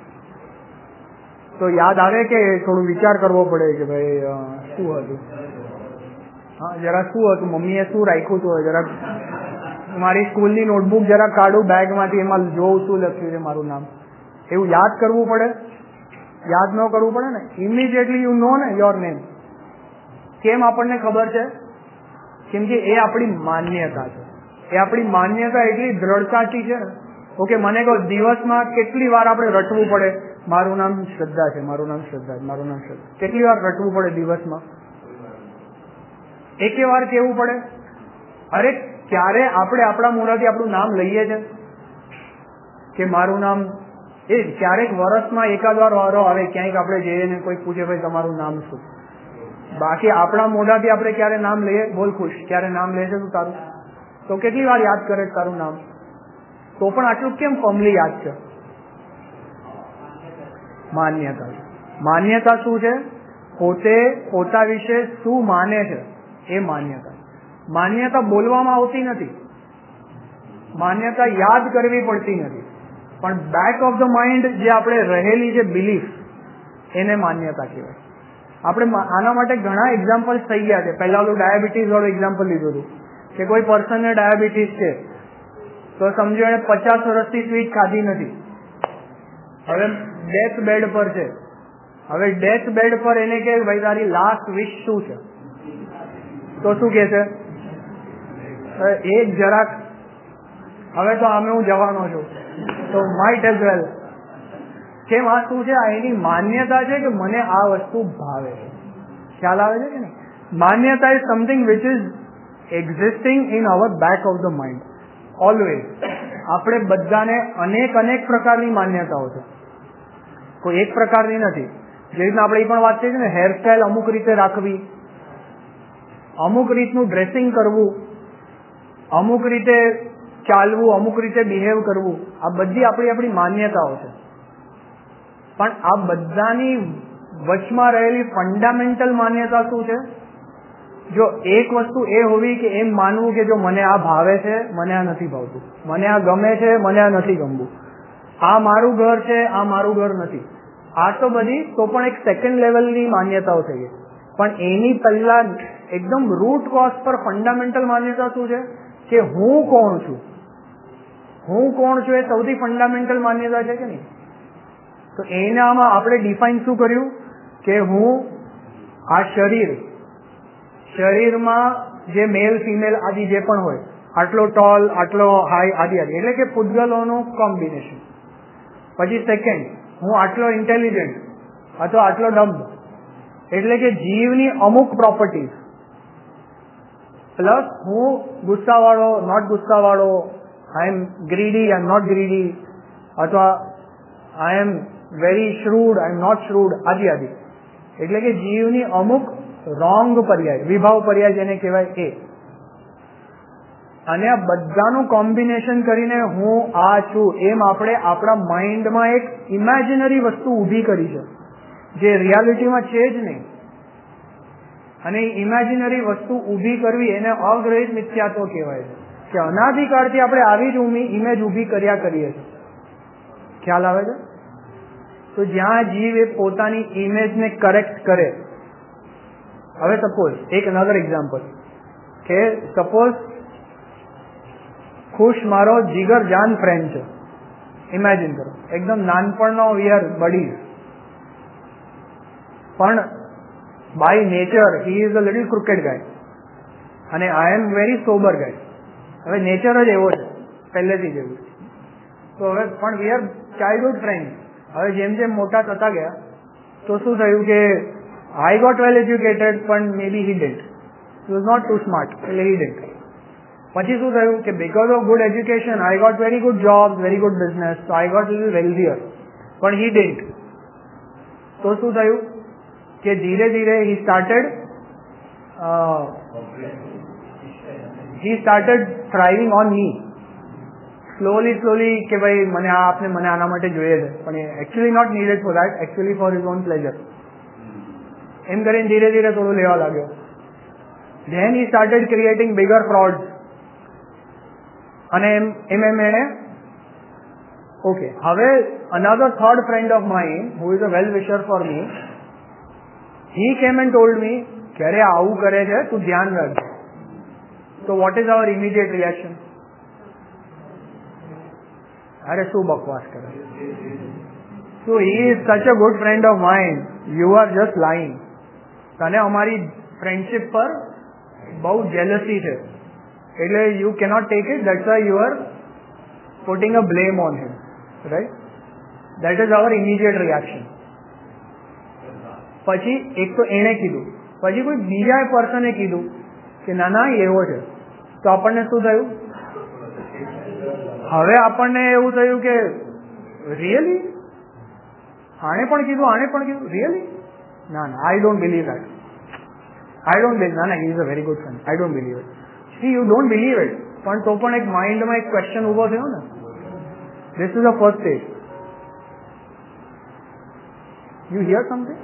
Speaker 1: તો યાદ આવે કે થોડું વિચાર કરવો પડે કે ભાઈ શું હતું, હા જરા શું હતું, મમ્મીએ શું રાખ્યું હતું, જરાક મારી સ્કૂલની નોટબુક જરા કાઢું બેગમાંથી, એમાં જોઉં શું લખ્યું છે મારું નામ, એવું યાદ કરવું પડે. યાદ ન કરવું પડે ને, ઇમિડિયેટલી યુ નો ને યોર નેમ. કેમ આપણને ખબર છે? કેમ કે એ આપણી માન્યતા છે. એ આપણી માન્યતા એટલી દ્રઢતાથી છે ને. ઓકે, મને કહો દિવસમાં કેટલી વાર આપણે રટવું પડે, મારું નામ શ્રદ્ધા છે, મારું નામ શ્રદ્ધા છે, મારું નામ શ્રદ્ધા, કેટલી વાર રટવું પડે દિવસમાં? એકે વાર કેવું પડે? અરે ક્યારે આપણે આપણા મોઢાથી આપણું નામ લઈએ છે કે મારું નામ? એ ક્યારેક વર્ષમાં એકાદ વાર વારો આવે, ક્યાંક આપણે જઈએ ને કોઈ પૂછે ભાઈ તમારું નામ શું, બાકી આપણા મોઢાથી આપણે ક્યારે નામ લઈએ? બોલ ખુશ, ક્યારે નામ લે છે તું તારું? તો કેટલી વાર યાદ કરે તારું નામ? તો પણ આટલું કેમ ફર્મલી યાદ છે? માન્યતા. માન્યતા શું છે? પોતે પોતા વિશે શું માને છે એ માન્યતા. માન્યતા બોલવામાં આવતી નથી, માન્યતા યાદ કરવી પડતી નથી, પણ બેક ઓફ ધ માઇન્ડ જે આપણે રહેલી જે બિલીફ, એને માન્યતા કહેવાય. આપણે આના માટે ઘણા એક્ઝામ્પલ્સ થઈ ગયા છે. પહેલા ઓલું ડાયાબિટીસ વાળું એક્ઝામ્પલ લીધું હતું કે કોઈ પર્સનને ડાયાબિટીસ છે તો સમજો એને પચાસ વર્ષથી સ્વીટ ખાધી નથી, હવે ડેથ બેડ પર છે. હવે ડેથ બેડ પર એને કે ભાઈ તારી લાસ્ટ વિશ શું છે, તો શું કે છે? એક જરાક, હવે તો આમે હું જવાનો છું તો માઇટ એઝ વેલ. કેમ? આ શું છે? આ એની માન્યતા છે કે મને આ વસ્તુ ભાવે છે. ખ્યાલ આવે છે કે નહીં? માન્યતા is something which is existing in our back of the mind always. આપણે બધાને અનેક અનેક પ્રકારની માન્યતાઓ છે, કોઈ એક પ્રકારની નથી. જે રીતના આપણે એ પણ વાત કરીએ ને, હેરસ્ટાઇલ અમુક રીતે રાખવી, અમુક રીતનું ડ્રેસિંગ કરવું, અમુક રીતે ચાલવું, અમુક રીતે બિહેવ કરવું, આ બધી આપણી આપણી માન્યતાઓ છે. પણ આ બધાની વચમાં રહેલી ફંડામેન્ટલ માન્યતા શું છે? જો એક વસ્તુ એ હોવી કે એમ માનવું કે જો મને આ ભાવે છે, મને આ નથી ભાવતું, મને આ ગમે છે, મને આ નથી ગમવું, આ મારું ઘર છે, આ મારું ઘર નથી. આ તો બધી તો પણ એક સેકન્ડ લેવલની માન્યતાઓ થઈ ગઈ. પણ એની પહેલા એકદમ રૂટ કોઝ પર ફંડામેન્ટલ માન્યતા શું છે કે હું કોણ છું? હું કોણ છું એ સૌથી ફંડામેન્ટલ માન્યતા છે કે નહીં? તો એનામાં આપણે ડિફાઇન શું કર્યું કે હું આ શરીર, શરીરમાં જે મેલ ફિમેલ આદિ જે પણ હોય, આટલો ટોલ, આટલો હાઈ આદિ આદિ, એટલે કે પૂતગલોનું કોમ્બિનેશન. પછી સેકન્ડ, હું આટલો ઇન્ટેલિજન્ટ અથવા આટલો ડમ્બ, એટલે કે જીવની અમુક પ્રોપર્ટીઝ. પ્લસ હું ગુસ્સાવાળો, નોટ ગુસ્સાવાળો, I am greedy, I am not greedy, અથવા I am very શ્રૂડ, I am not શ્રૂડ આદિ આદિ. એટલે કે જીવની અમુક રોંગ પર્યાય, વિભાવ પર્યાય જેને કહેવાય એ. અને આ બધાનું કોમ્બિનેશન કરીને હું આ છું એમ આપણે આપણા માઇન્ડમાં એક ઇમેજિનરી વસ્તુ ઊભી કરી છે જે રિયાલિટીમાં છે જ નહીં. અને ઇમેજિનરી વસ્તુ ઊભી કરવી એને અગ્રહિત મિથ્યાત્વ કહેવાય છે, કે અનાદિકાળથી આપણે આવી જ ઉમી ઇમેજ ઊભી કર્યા કરીએ છીએ. ખ્યાલ આવે છે? તો જ્યાં જીવ એ પોતાની ઇમેજને કરેક્ટ કરે. હવે સપોઝ એક અનધર એક્ઝામ્પલ કે સપોઝ ખુશ મારો જીગર જાન ફ્રેન્ડ છે. ઇમેજિન કરો, એકદમ નાનપણનો વી આર બડીઝ, પણ by nature he is a little crooked guy અને આઈ એમ વેરી સોબર ગાય. હવે નેચર જ એવો છે પહેલેથી જ એવું. તો હવે પણ વી આર ચાઇલ્ડહુડ ફ્રેન્ડ. હવે જેમ જેમ મોટા થતા ગયા તો શું થયું કે આઈ ગોટ વેલ એજ્યુકેટેડ પણ may be he didn't, he was not too smart, એટલે હી ડિડન્ટ. પછી શું થયું કે because of good education I got very good job, very good business, તો આઈ ગોટ લિટલ વેલ્થીયર, પણ હી ડિડન્ટ. તો શું થયું કે ધીરે ધીરે he started he started thriving on me. Slowly slowly કે ભાઈ મને આ આપને મને આના માટે જોઈએ છે, પણ actually not needed for that, actually for his own pleasure. એમ કરીને ધીરે ધીરે થોડું લેવા લાગ્યો. Then he started creating bigger frauds. અને એમ એમ એમ એણે ઓકે હવે another third friend of mine who is a well wisher for me, he came and told me કે અરે આવું કરે છે તું ધ્યાન રાખજે. So what is our immediate reaction? અરે શું બકવાસ કરે. So he is such a good friend of mine, you are just lying. તને અમારી ફ્રેન્ડશિપ પર બહુ જેલસી છે એટલે you cannot take it, that's why you are putting a blame on him, right? That is our immediate reaction. પછી એક તો એણે કીધું, પછી કોઈ બીજા પર્સને કીધું કે ના ના એવો છે, તો આપણને શું થયું? હવે આપણને એવું થયું કે રિયલી આણે પણ કીધું, આણે પણ કીધું, રિયલી? ના ના, I don't believe that. I don't believe. ના ના, he is a very good friend. I don't believe it. See you don't believe it, પણ તો પણ એક માઇન્ડમાં એક ક્વેશ્ચન ઉભો થયો ને. This is the first stage. You hear something?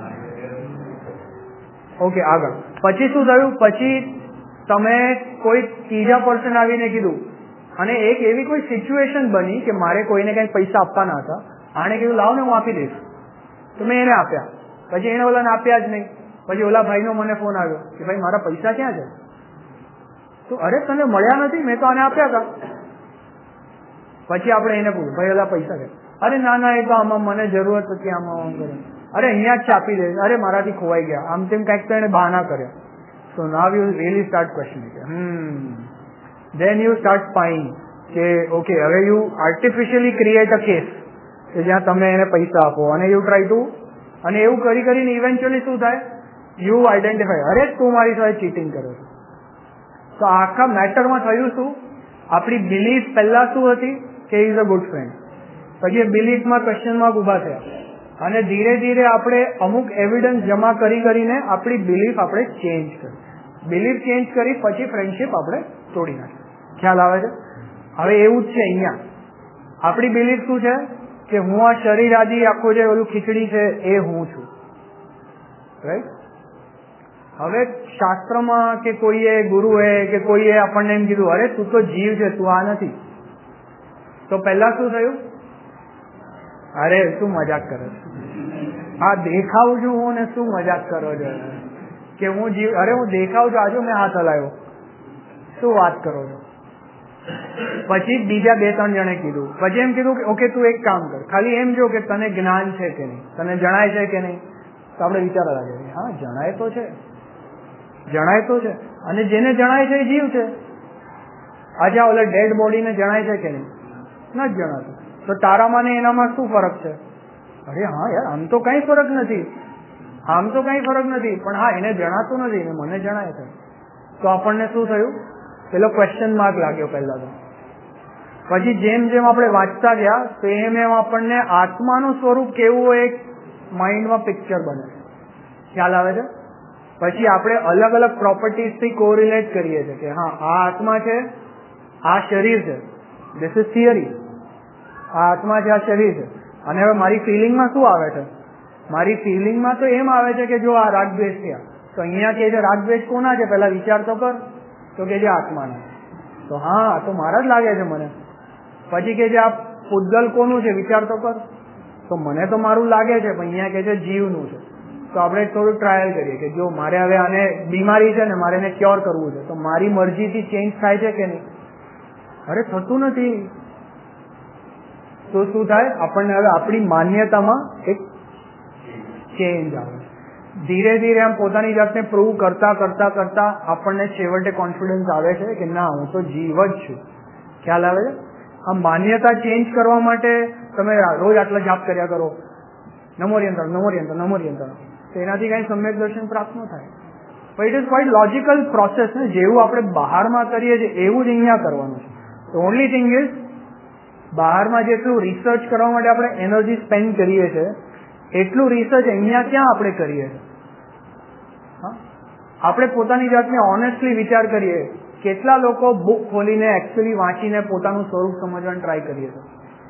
Speaker 1: Okay, આગળ પછી શું થયું? પછી તમે કોઈ ત્રીજા પર્સન આવીને કીધું અને એક એવી કોઈ સિચ્યુએશન બની કે મારે કોઈને કંઈ પૈસા આપવાના હતા, આણે કીધું લાવ ને હું આપી દઈશ, તો મેં એને આપ્યા. પછી એને ઓલાને આપ્યા જ નહીં. પછી ઓલા ભાઈનો મને ફોન આવ્યો કે ભાઈ મારા પૈસા ક્યાં છે? તો અરે તને મળ્યા નથી, મેં તો આને આપ્યા હતા. પછી આપણે એને પૂછ્યું ભાઈ ઓલા પૈસા છે? અરે ના ના, એ તો આમાં મને જરૂરત હતી, આમાં આમ કરે. અરે અહીંયા જ ચાપી દે. અરે મારાથી ખોવાઈ ગયા, આમ તેમ કંઈક તો એને બહાના કર્યા. So now you really start questioning. Hmm then you start spying કે ઓકે હવે you artificially create a case કે જ્યાં તમે એને પૈસા આપો અને યુ ટ્રાય ટુ, અને એવું કરી કરીને ઇવેન્ચ્યુઅલી શું થાય? યુ આઈડેન્ટિફાય, અરે તું મારી સાથે ચીટિંગ કરે છે. તો આખા મેટરમાં થયું શું? આપણી બિલીફ પહેલા શું હતી કે ઇઝ અ ગુડ ફ્રેન્ડ, પછી એ બિલીફમાં ક્વેશ્ચન માર્ક ઉભા થયા અને ધીરે ધીરે આપણે અમુક એવિડન્સ જમા કરી કરીને આપણી બિલીફ આપણે ચેન્જ કરી. બિલીફ ચેન્જ કરી પછી ફ્રેન્ડશિપ આપણે તોડી નાખી. ખ્યાલ આવે છે? હવે એવું જ છે અહીંયા. આપણી બિલીફ શું છે કે હું આ શરીર આદિ આખું જે ઓલું ખીચડી છે એ હું છું, રાઈટ? હવે શાસ્ત્રમાં કે કોઈએ ગુરુએ કે કોઈએ આપણને એમ કીધું અરે તું તો જીવ છે, તું આ નથી. તો પહેલા શું થયું? અરે શું મજાક કરે છે, આ દેખાવ છું હું ને શું મજાક કરો છો કે હું જીવ? અરે હું દેખાવ છું, આજુ મેં હાથ હલાવ્યો, શું વાત કરો છો? પછી બીજા બે ત્રણ જણે કીધું. પછી એમ કીધું કે ઓકે તું એક કામ કર, ખાલી એમ જો કે તને જ્ઞાન છે કે નહીં, તને જણાય છે કે નહીં. તો આપણે વિચારવા લાગે હા જણાય તો છે, જણાય તો છે, અને જેને જણાય છે એ જીવ છે. આજે ઓલા ડેડ બોડીને જણાય છે કે નહીં? ના જ જણાતું. તો તારામાં ને એનામાં શું ફરક છે? અરે હા યાર આમ તો કઈ ફરક નથી, આમ તો કઈ ફરક નથી, પણ હા એને જણાતું નથી ને મને જણાય છે. તો આપણને શું થયું? પેલો ક્વેશ્ચન માર્ક લાગ્યો પહેલા તો. પછી જેમ જેમ આપણે વાંચતા ગયા તો એમ એમ આપણને આત્માનું સ્વરૂપ કેવું હોય એક માઇન્ડમાં પિક્ચર બને. ખ્યાલ આવે છે? પછી આપણે અલગ અલગ પ્રોપર્ટીઝથી કોરિલેટ કરીએ છીએ કે હા આ આત્મા છે, આ શરીર છે. This is theory. આ આત્મા છે, આ શરીર છે. અને હવે મારી ફિલિંગમાં શું આવે છે? મારી ફિલિંગમાં તો એમ આવે છે કે જો આ રાગદ્વેષ થયા, તો અહીંયા કે છે રાગદ્વેષ કોના છે પેલા વિચાર તો કર. તો કે જે આત્માના. તો હા તો મારા જ લાગે છે મને. પછી કે જે આ પૂતગલ કોનું છે વિચાર તો કર. તો મને તો મારું લાગે છે, પણ અહીંયા કે છે જીવનું છે. તો આપણે થોડું ટ્રાયલ કરીએ કે જો મારે હવે આને બીમારી છે ને મારે એને ક્યોર કરવું છે, તો મારી મરજીથી ચેન્જ થાય છે કે નહીં? અરે થતું નથી. તો શું થાય? આપણને હવે આપણી માન્યતામાં એક ચેન્જ આવે. ધીરે ધીરે આમ પોતાની જાતને પ્રૂવ કરતા કરતા કરતા આપણને છેવટે કોન્ફિડન્સ આવે છે કે ના હું તો જીવ જ છું. ખ્યાલ આવે છે? આ માન્યતા ચેન્જ કરવા માટે તમે રોજ આટલા જાપ કર્યા કરો, નમોરિયંતર નમોરિયંતર નમોરિયંતર, તો એનાથી કઈ સમ્યક દર્શન પ્રાપ્ત ન થાય. પણ it is quite logical process ને. જેવું આપણે બહારમાં કરીએ છીએ એવું જ અહીંયા કરવાનું છે. તો ઓનલી થિંગ ઇઝ બહારમાં જેટલું રિસર્ચ કરવા માટે આપણે એનર્જી સ્પેન્ડ કરીએ છીએ એટલું રિસર્ચ અહીંયા ક્યાં આપણે કરીએ છીએ? આપણે પોતાની જાતને ઓનેસ્ટલી વિચાર કરીએ, કેટલા લોકો બુક ખોલીને એકચ્યુઅલી વાંચીને પોતાનું સ્વરૂપ સમજવાનું ટ્રાય કરીએ છીએ.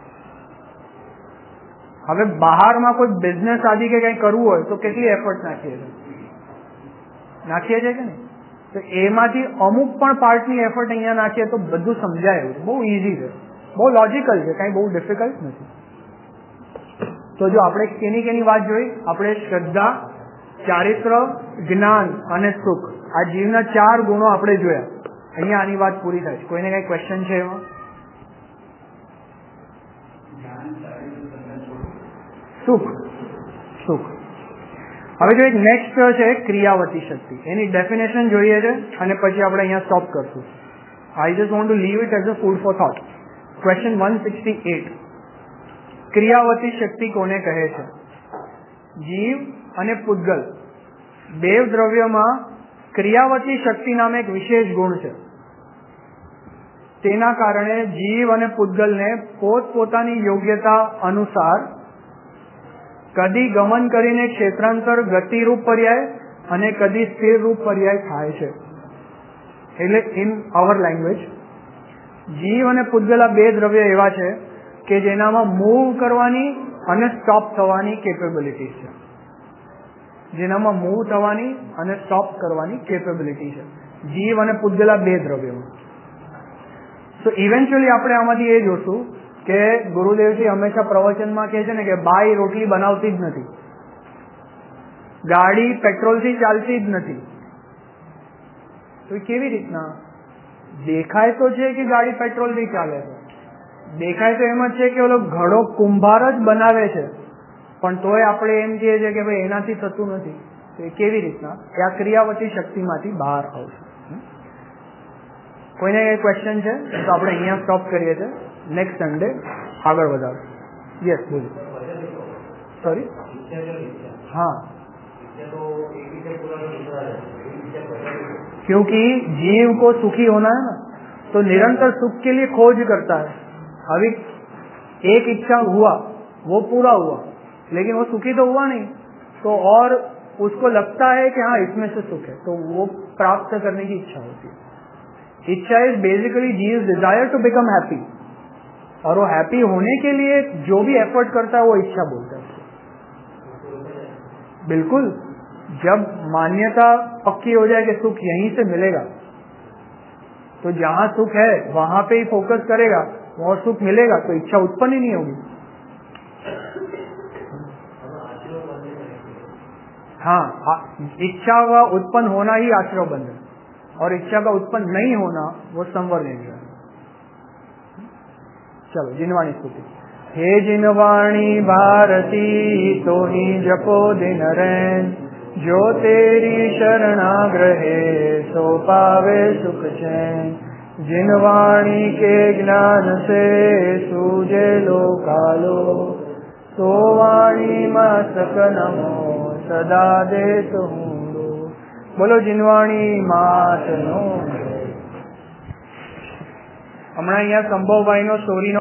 Speaker 1: હવે બહારમાં કોઈ બિઝનેસ આદિ કે કંઈ કરવું હોય તો કેટલી એફર્ટ નાખીએ છીએ? નાખીએ છીએ કે નહીં? તો એમાંથી અમુક પણ પાર્ટની એફર્ટ અહીંયા નાખીએ તો બધું સમજાય એવું. બહુ ઇઝી છે, બહુ લોજિકલ છે, કાંઈ બહુ ડિફિકલ્ટ નથી. તો જો આપણે કેની કેની વાત જોઈ, આપણે શ્રદ્ધા, ચારિત્ર, જ્ઞાન અને સુખ, આ જીવના ચાર ગુણો આપણે જોયા. અહીંયા આની વાત પૂરી થાય છે. કોઈને કઈ ક્વેશ્ચન છે એમાં? સુખ સુખ હવે જો એક નેક્સ્ટ છે ક્રિયાવતી શક્તિ. એની ડેફિનેશન જોઈએ છે અને પછી આપણે અહીંયા સ્ટોપ કરશું. I just want to leave it as a food for thought. Question one sixty eight, ક્રિયાવતી શક્તિ કોને કહે છે? જીવ અને પૂતગલ દેવ દ્રવ્યમાં ક્રિયાવતી શક્તિ નામે એક વિશેષ ગુણ છે. તેના કારણે જીવ અને પૂતગલને પોતપોતાની યોગ્યતા અનુસાર કદી ગમન કરીને ક્ષેત્રાંતર ગતિરૂપ પર્યાય અને કદી સ્થિર રૂપ પર્યાય થાય છે. એટલે ઇન અવર લેંગ્વેજ, જીવ અને પૂતગલ આ બે દ્રવ્ય એવા છે કે જેનામાં મૂવ કરવાની અને સ્ટોપ થવાની કેપેબિલિટી છે. જેનામાં મૂવ થવાની અને સ્ટોપ કરવાની કેપેબિલિટી છે. જીવ અને પૂતગલ આ બે દ્રવ્યોમાં. તો ઇવેન્ચ્યુઅલી આપણે આમાંથી એ જોશું કે ગુરુદેવજી હંમેશા પ્રવચનમાં કહે છે ને કે બાઈ રોટલી બનાવતી જ નથી, ગાડી પેટ્રોલથી ચાલતી જ નથી. તો એ કેવી રીતના? દેખાય તો છે કે ગાડી પેટ્રોલથી ચાલે છે, દેખાય તો એમ જ છે કે ઓલો ઘડો કુંભાર જ બનાવે છે, પણ તોય આપણે એમ કહીએ છીએ કે ભાઈ એનાથી થતું નથી. તો એ કેવી રીતના? એ આ ક્રિયાવતી શક્તિમાંથી બહાર આવશે. કોઈને એ ક્વેશ્ચન છે તો આપણે અહીંયા સ્ટોપ કરીએ છીએ. નેક્સ્ટ સન્ડે આગળ વધારો. યસ બોલો. सॉरी हाँ, क्योंकि जीव को सुखी होना है ना, तो निरंतर सुख के लिए खोज करता है. अभी एक इच्छा हुआ, वो पूरा हुआ, लेकिन वो सुखी तो हुआ नहीं, तो और उसको लगता है कि हाँ इसमें से सुख है, तो वो प्राप्त करने की इच्छा होती है. इच्छा इज बेसिकली जीव डिजायर टू बिकम हैप्पी, और वो हैप्पी होने के लिए जो भी एफर्ट करता है वो इच्छा बोलता है. बिल्कुल, जब मान्यता पक्की हो जाए कि सुख यहीं से मिलेगा, तो जहां सुख है वहां पे ही फोकस करेगा और सुख मिलेगा, तो इच्छा उत्पन्न ही नहीं होगी. हाँ, इच्छा का उत्पन्न होना ही आश्रय बंध है, और इच्छा का उत्पन्न नहीं होना वो संवर्णनीय है. चलो जिनवाणी स्तुति. हे जिनवाणी भारती तो ही जपो दिन रैन, जो तेरी शरणाग्रहे सो पावे सुख चैन. जिनवाणी के ज्ञान से सूझे लोकालो, तो वाणी मस्तक नमो सदा देत हूँ. बोलो जिनवाणी मात नो. હમણાં અહીંયા સંભવભાઈ નો સ્ટોરી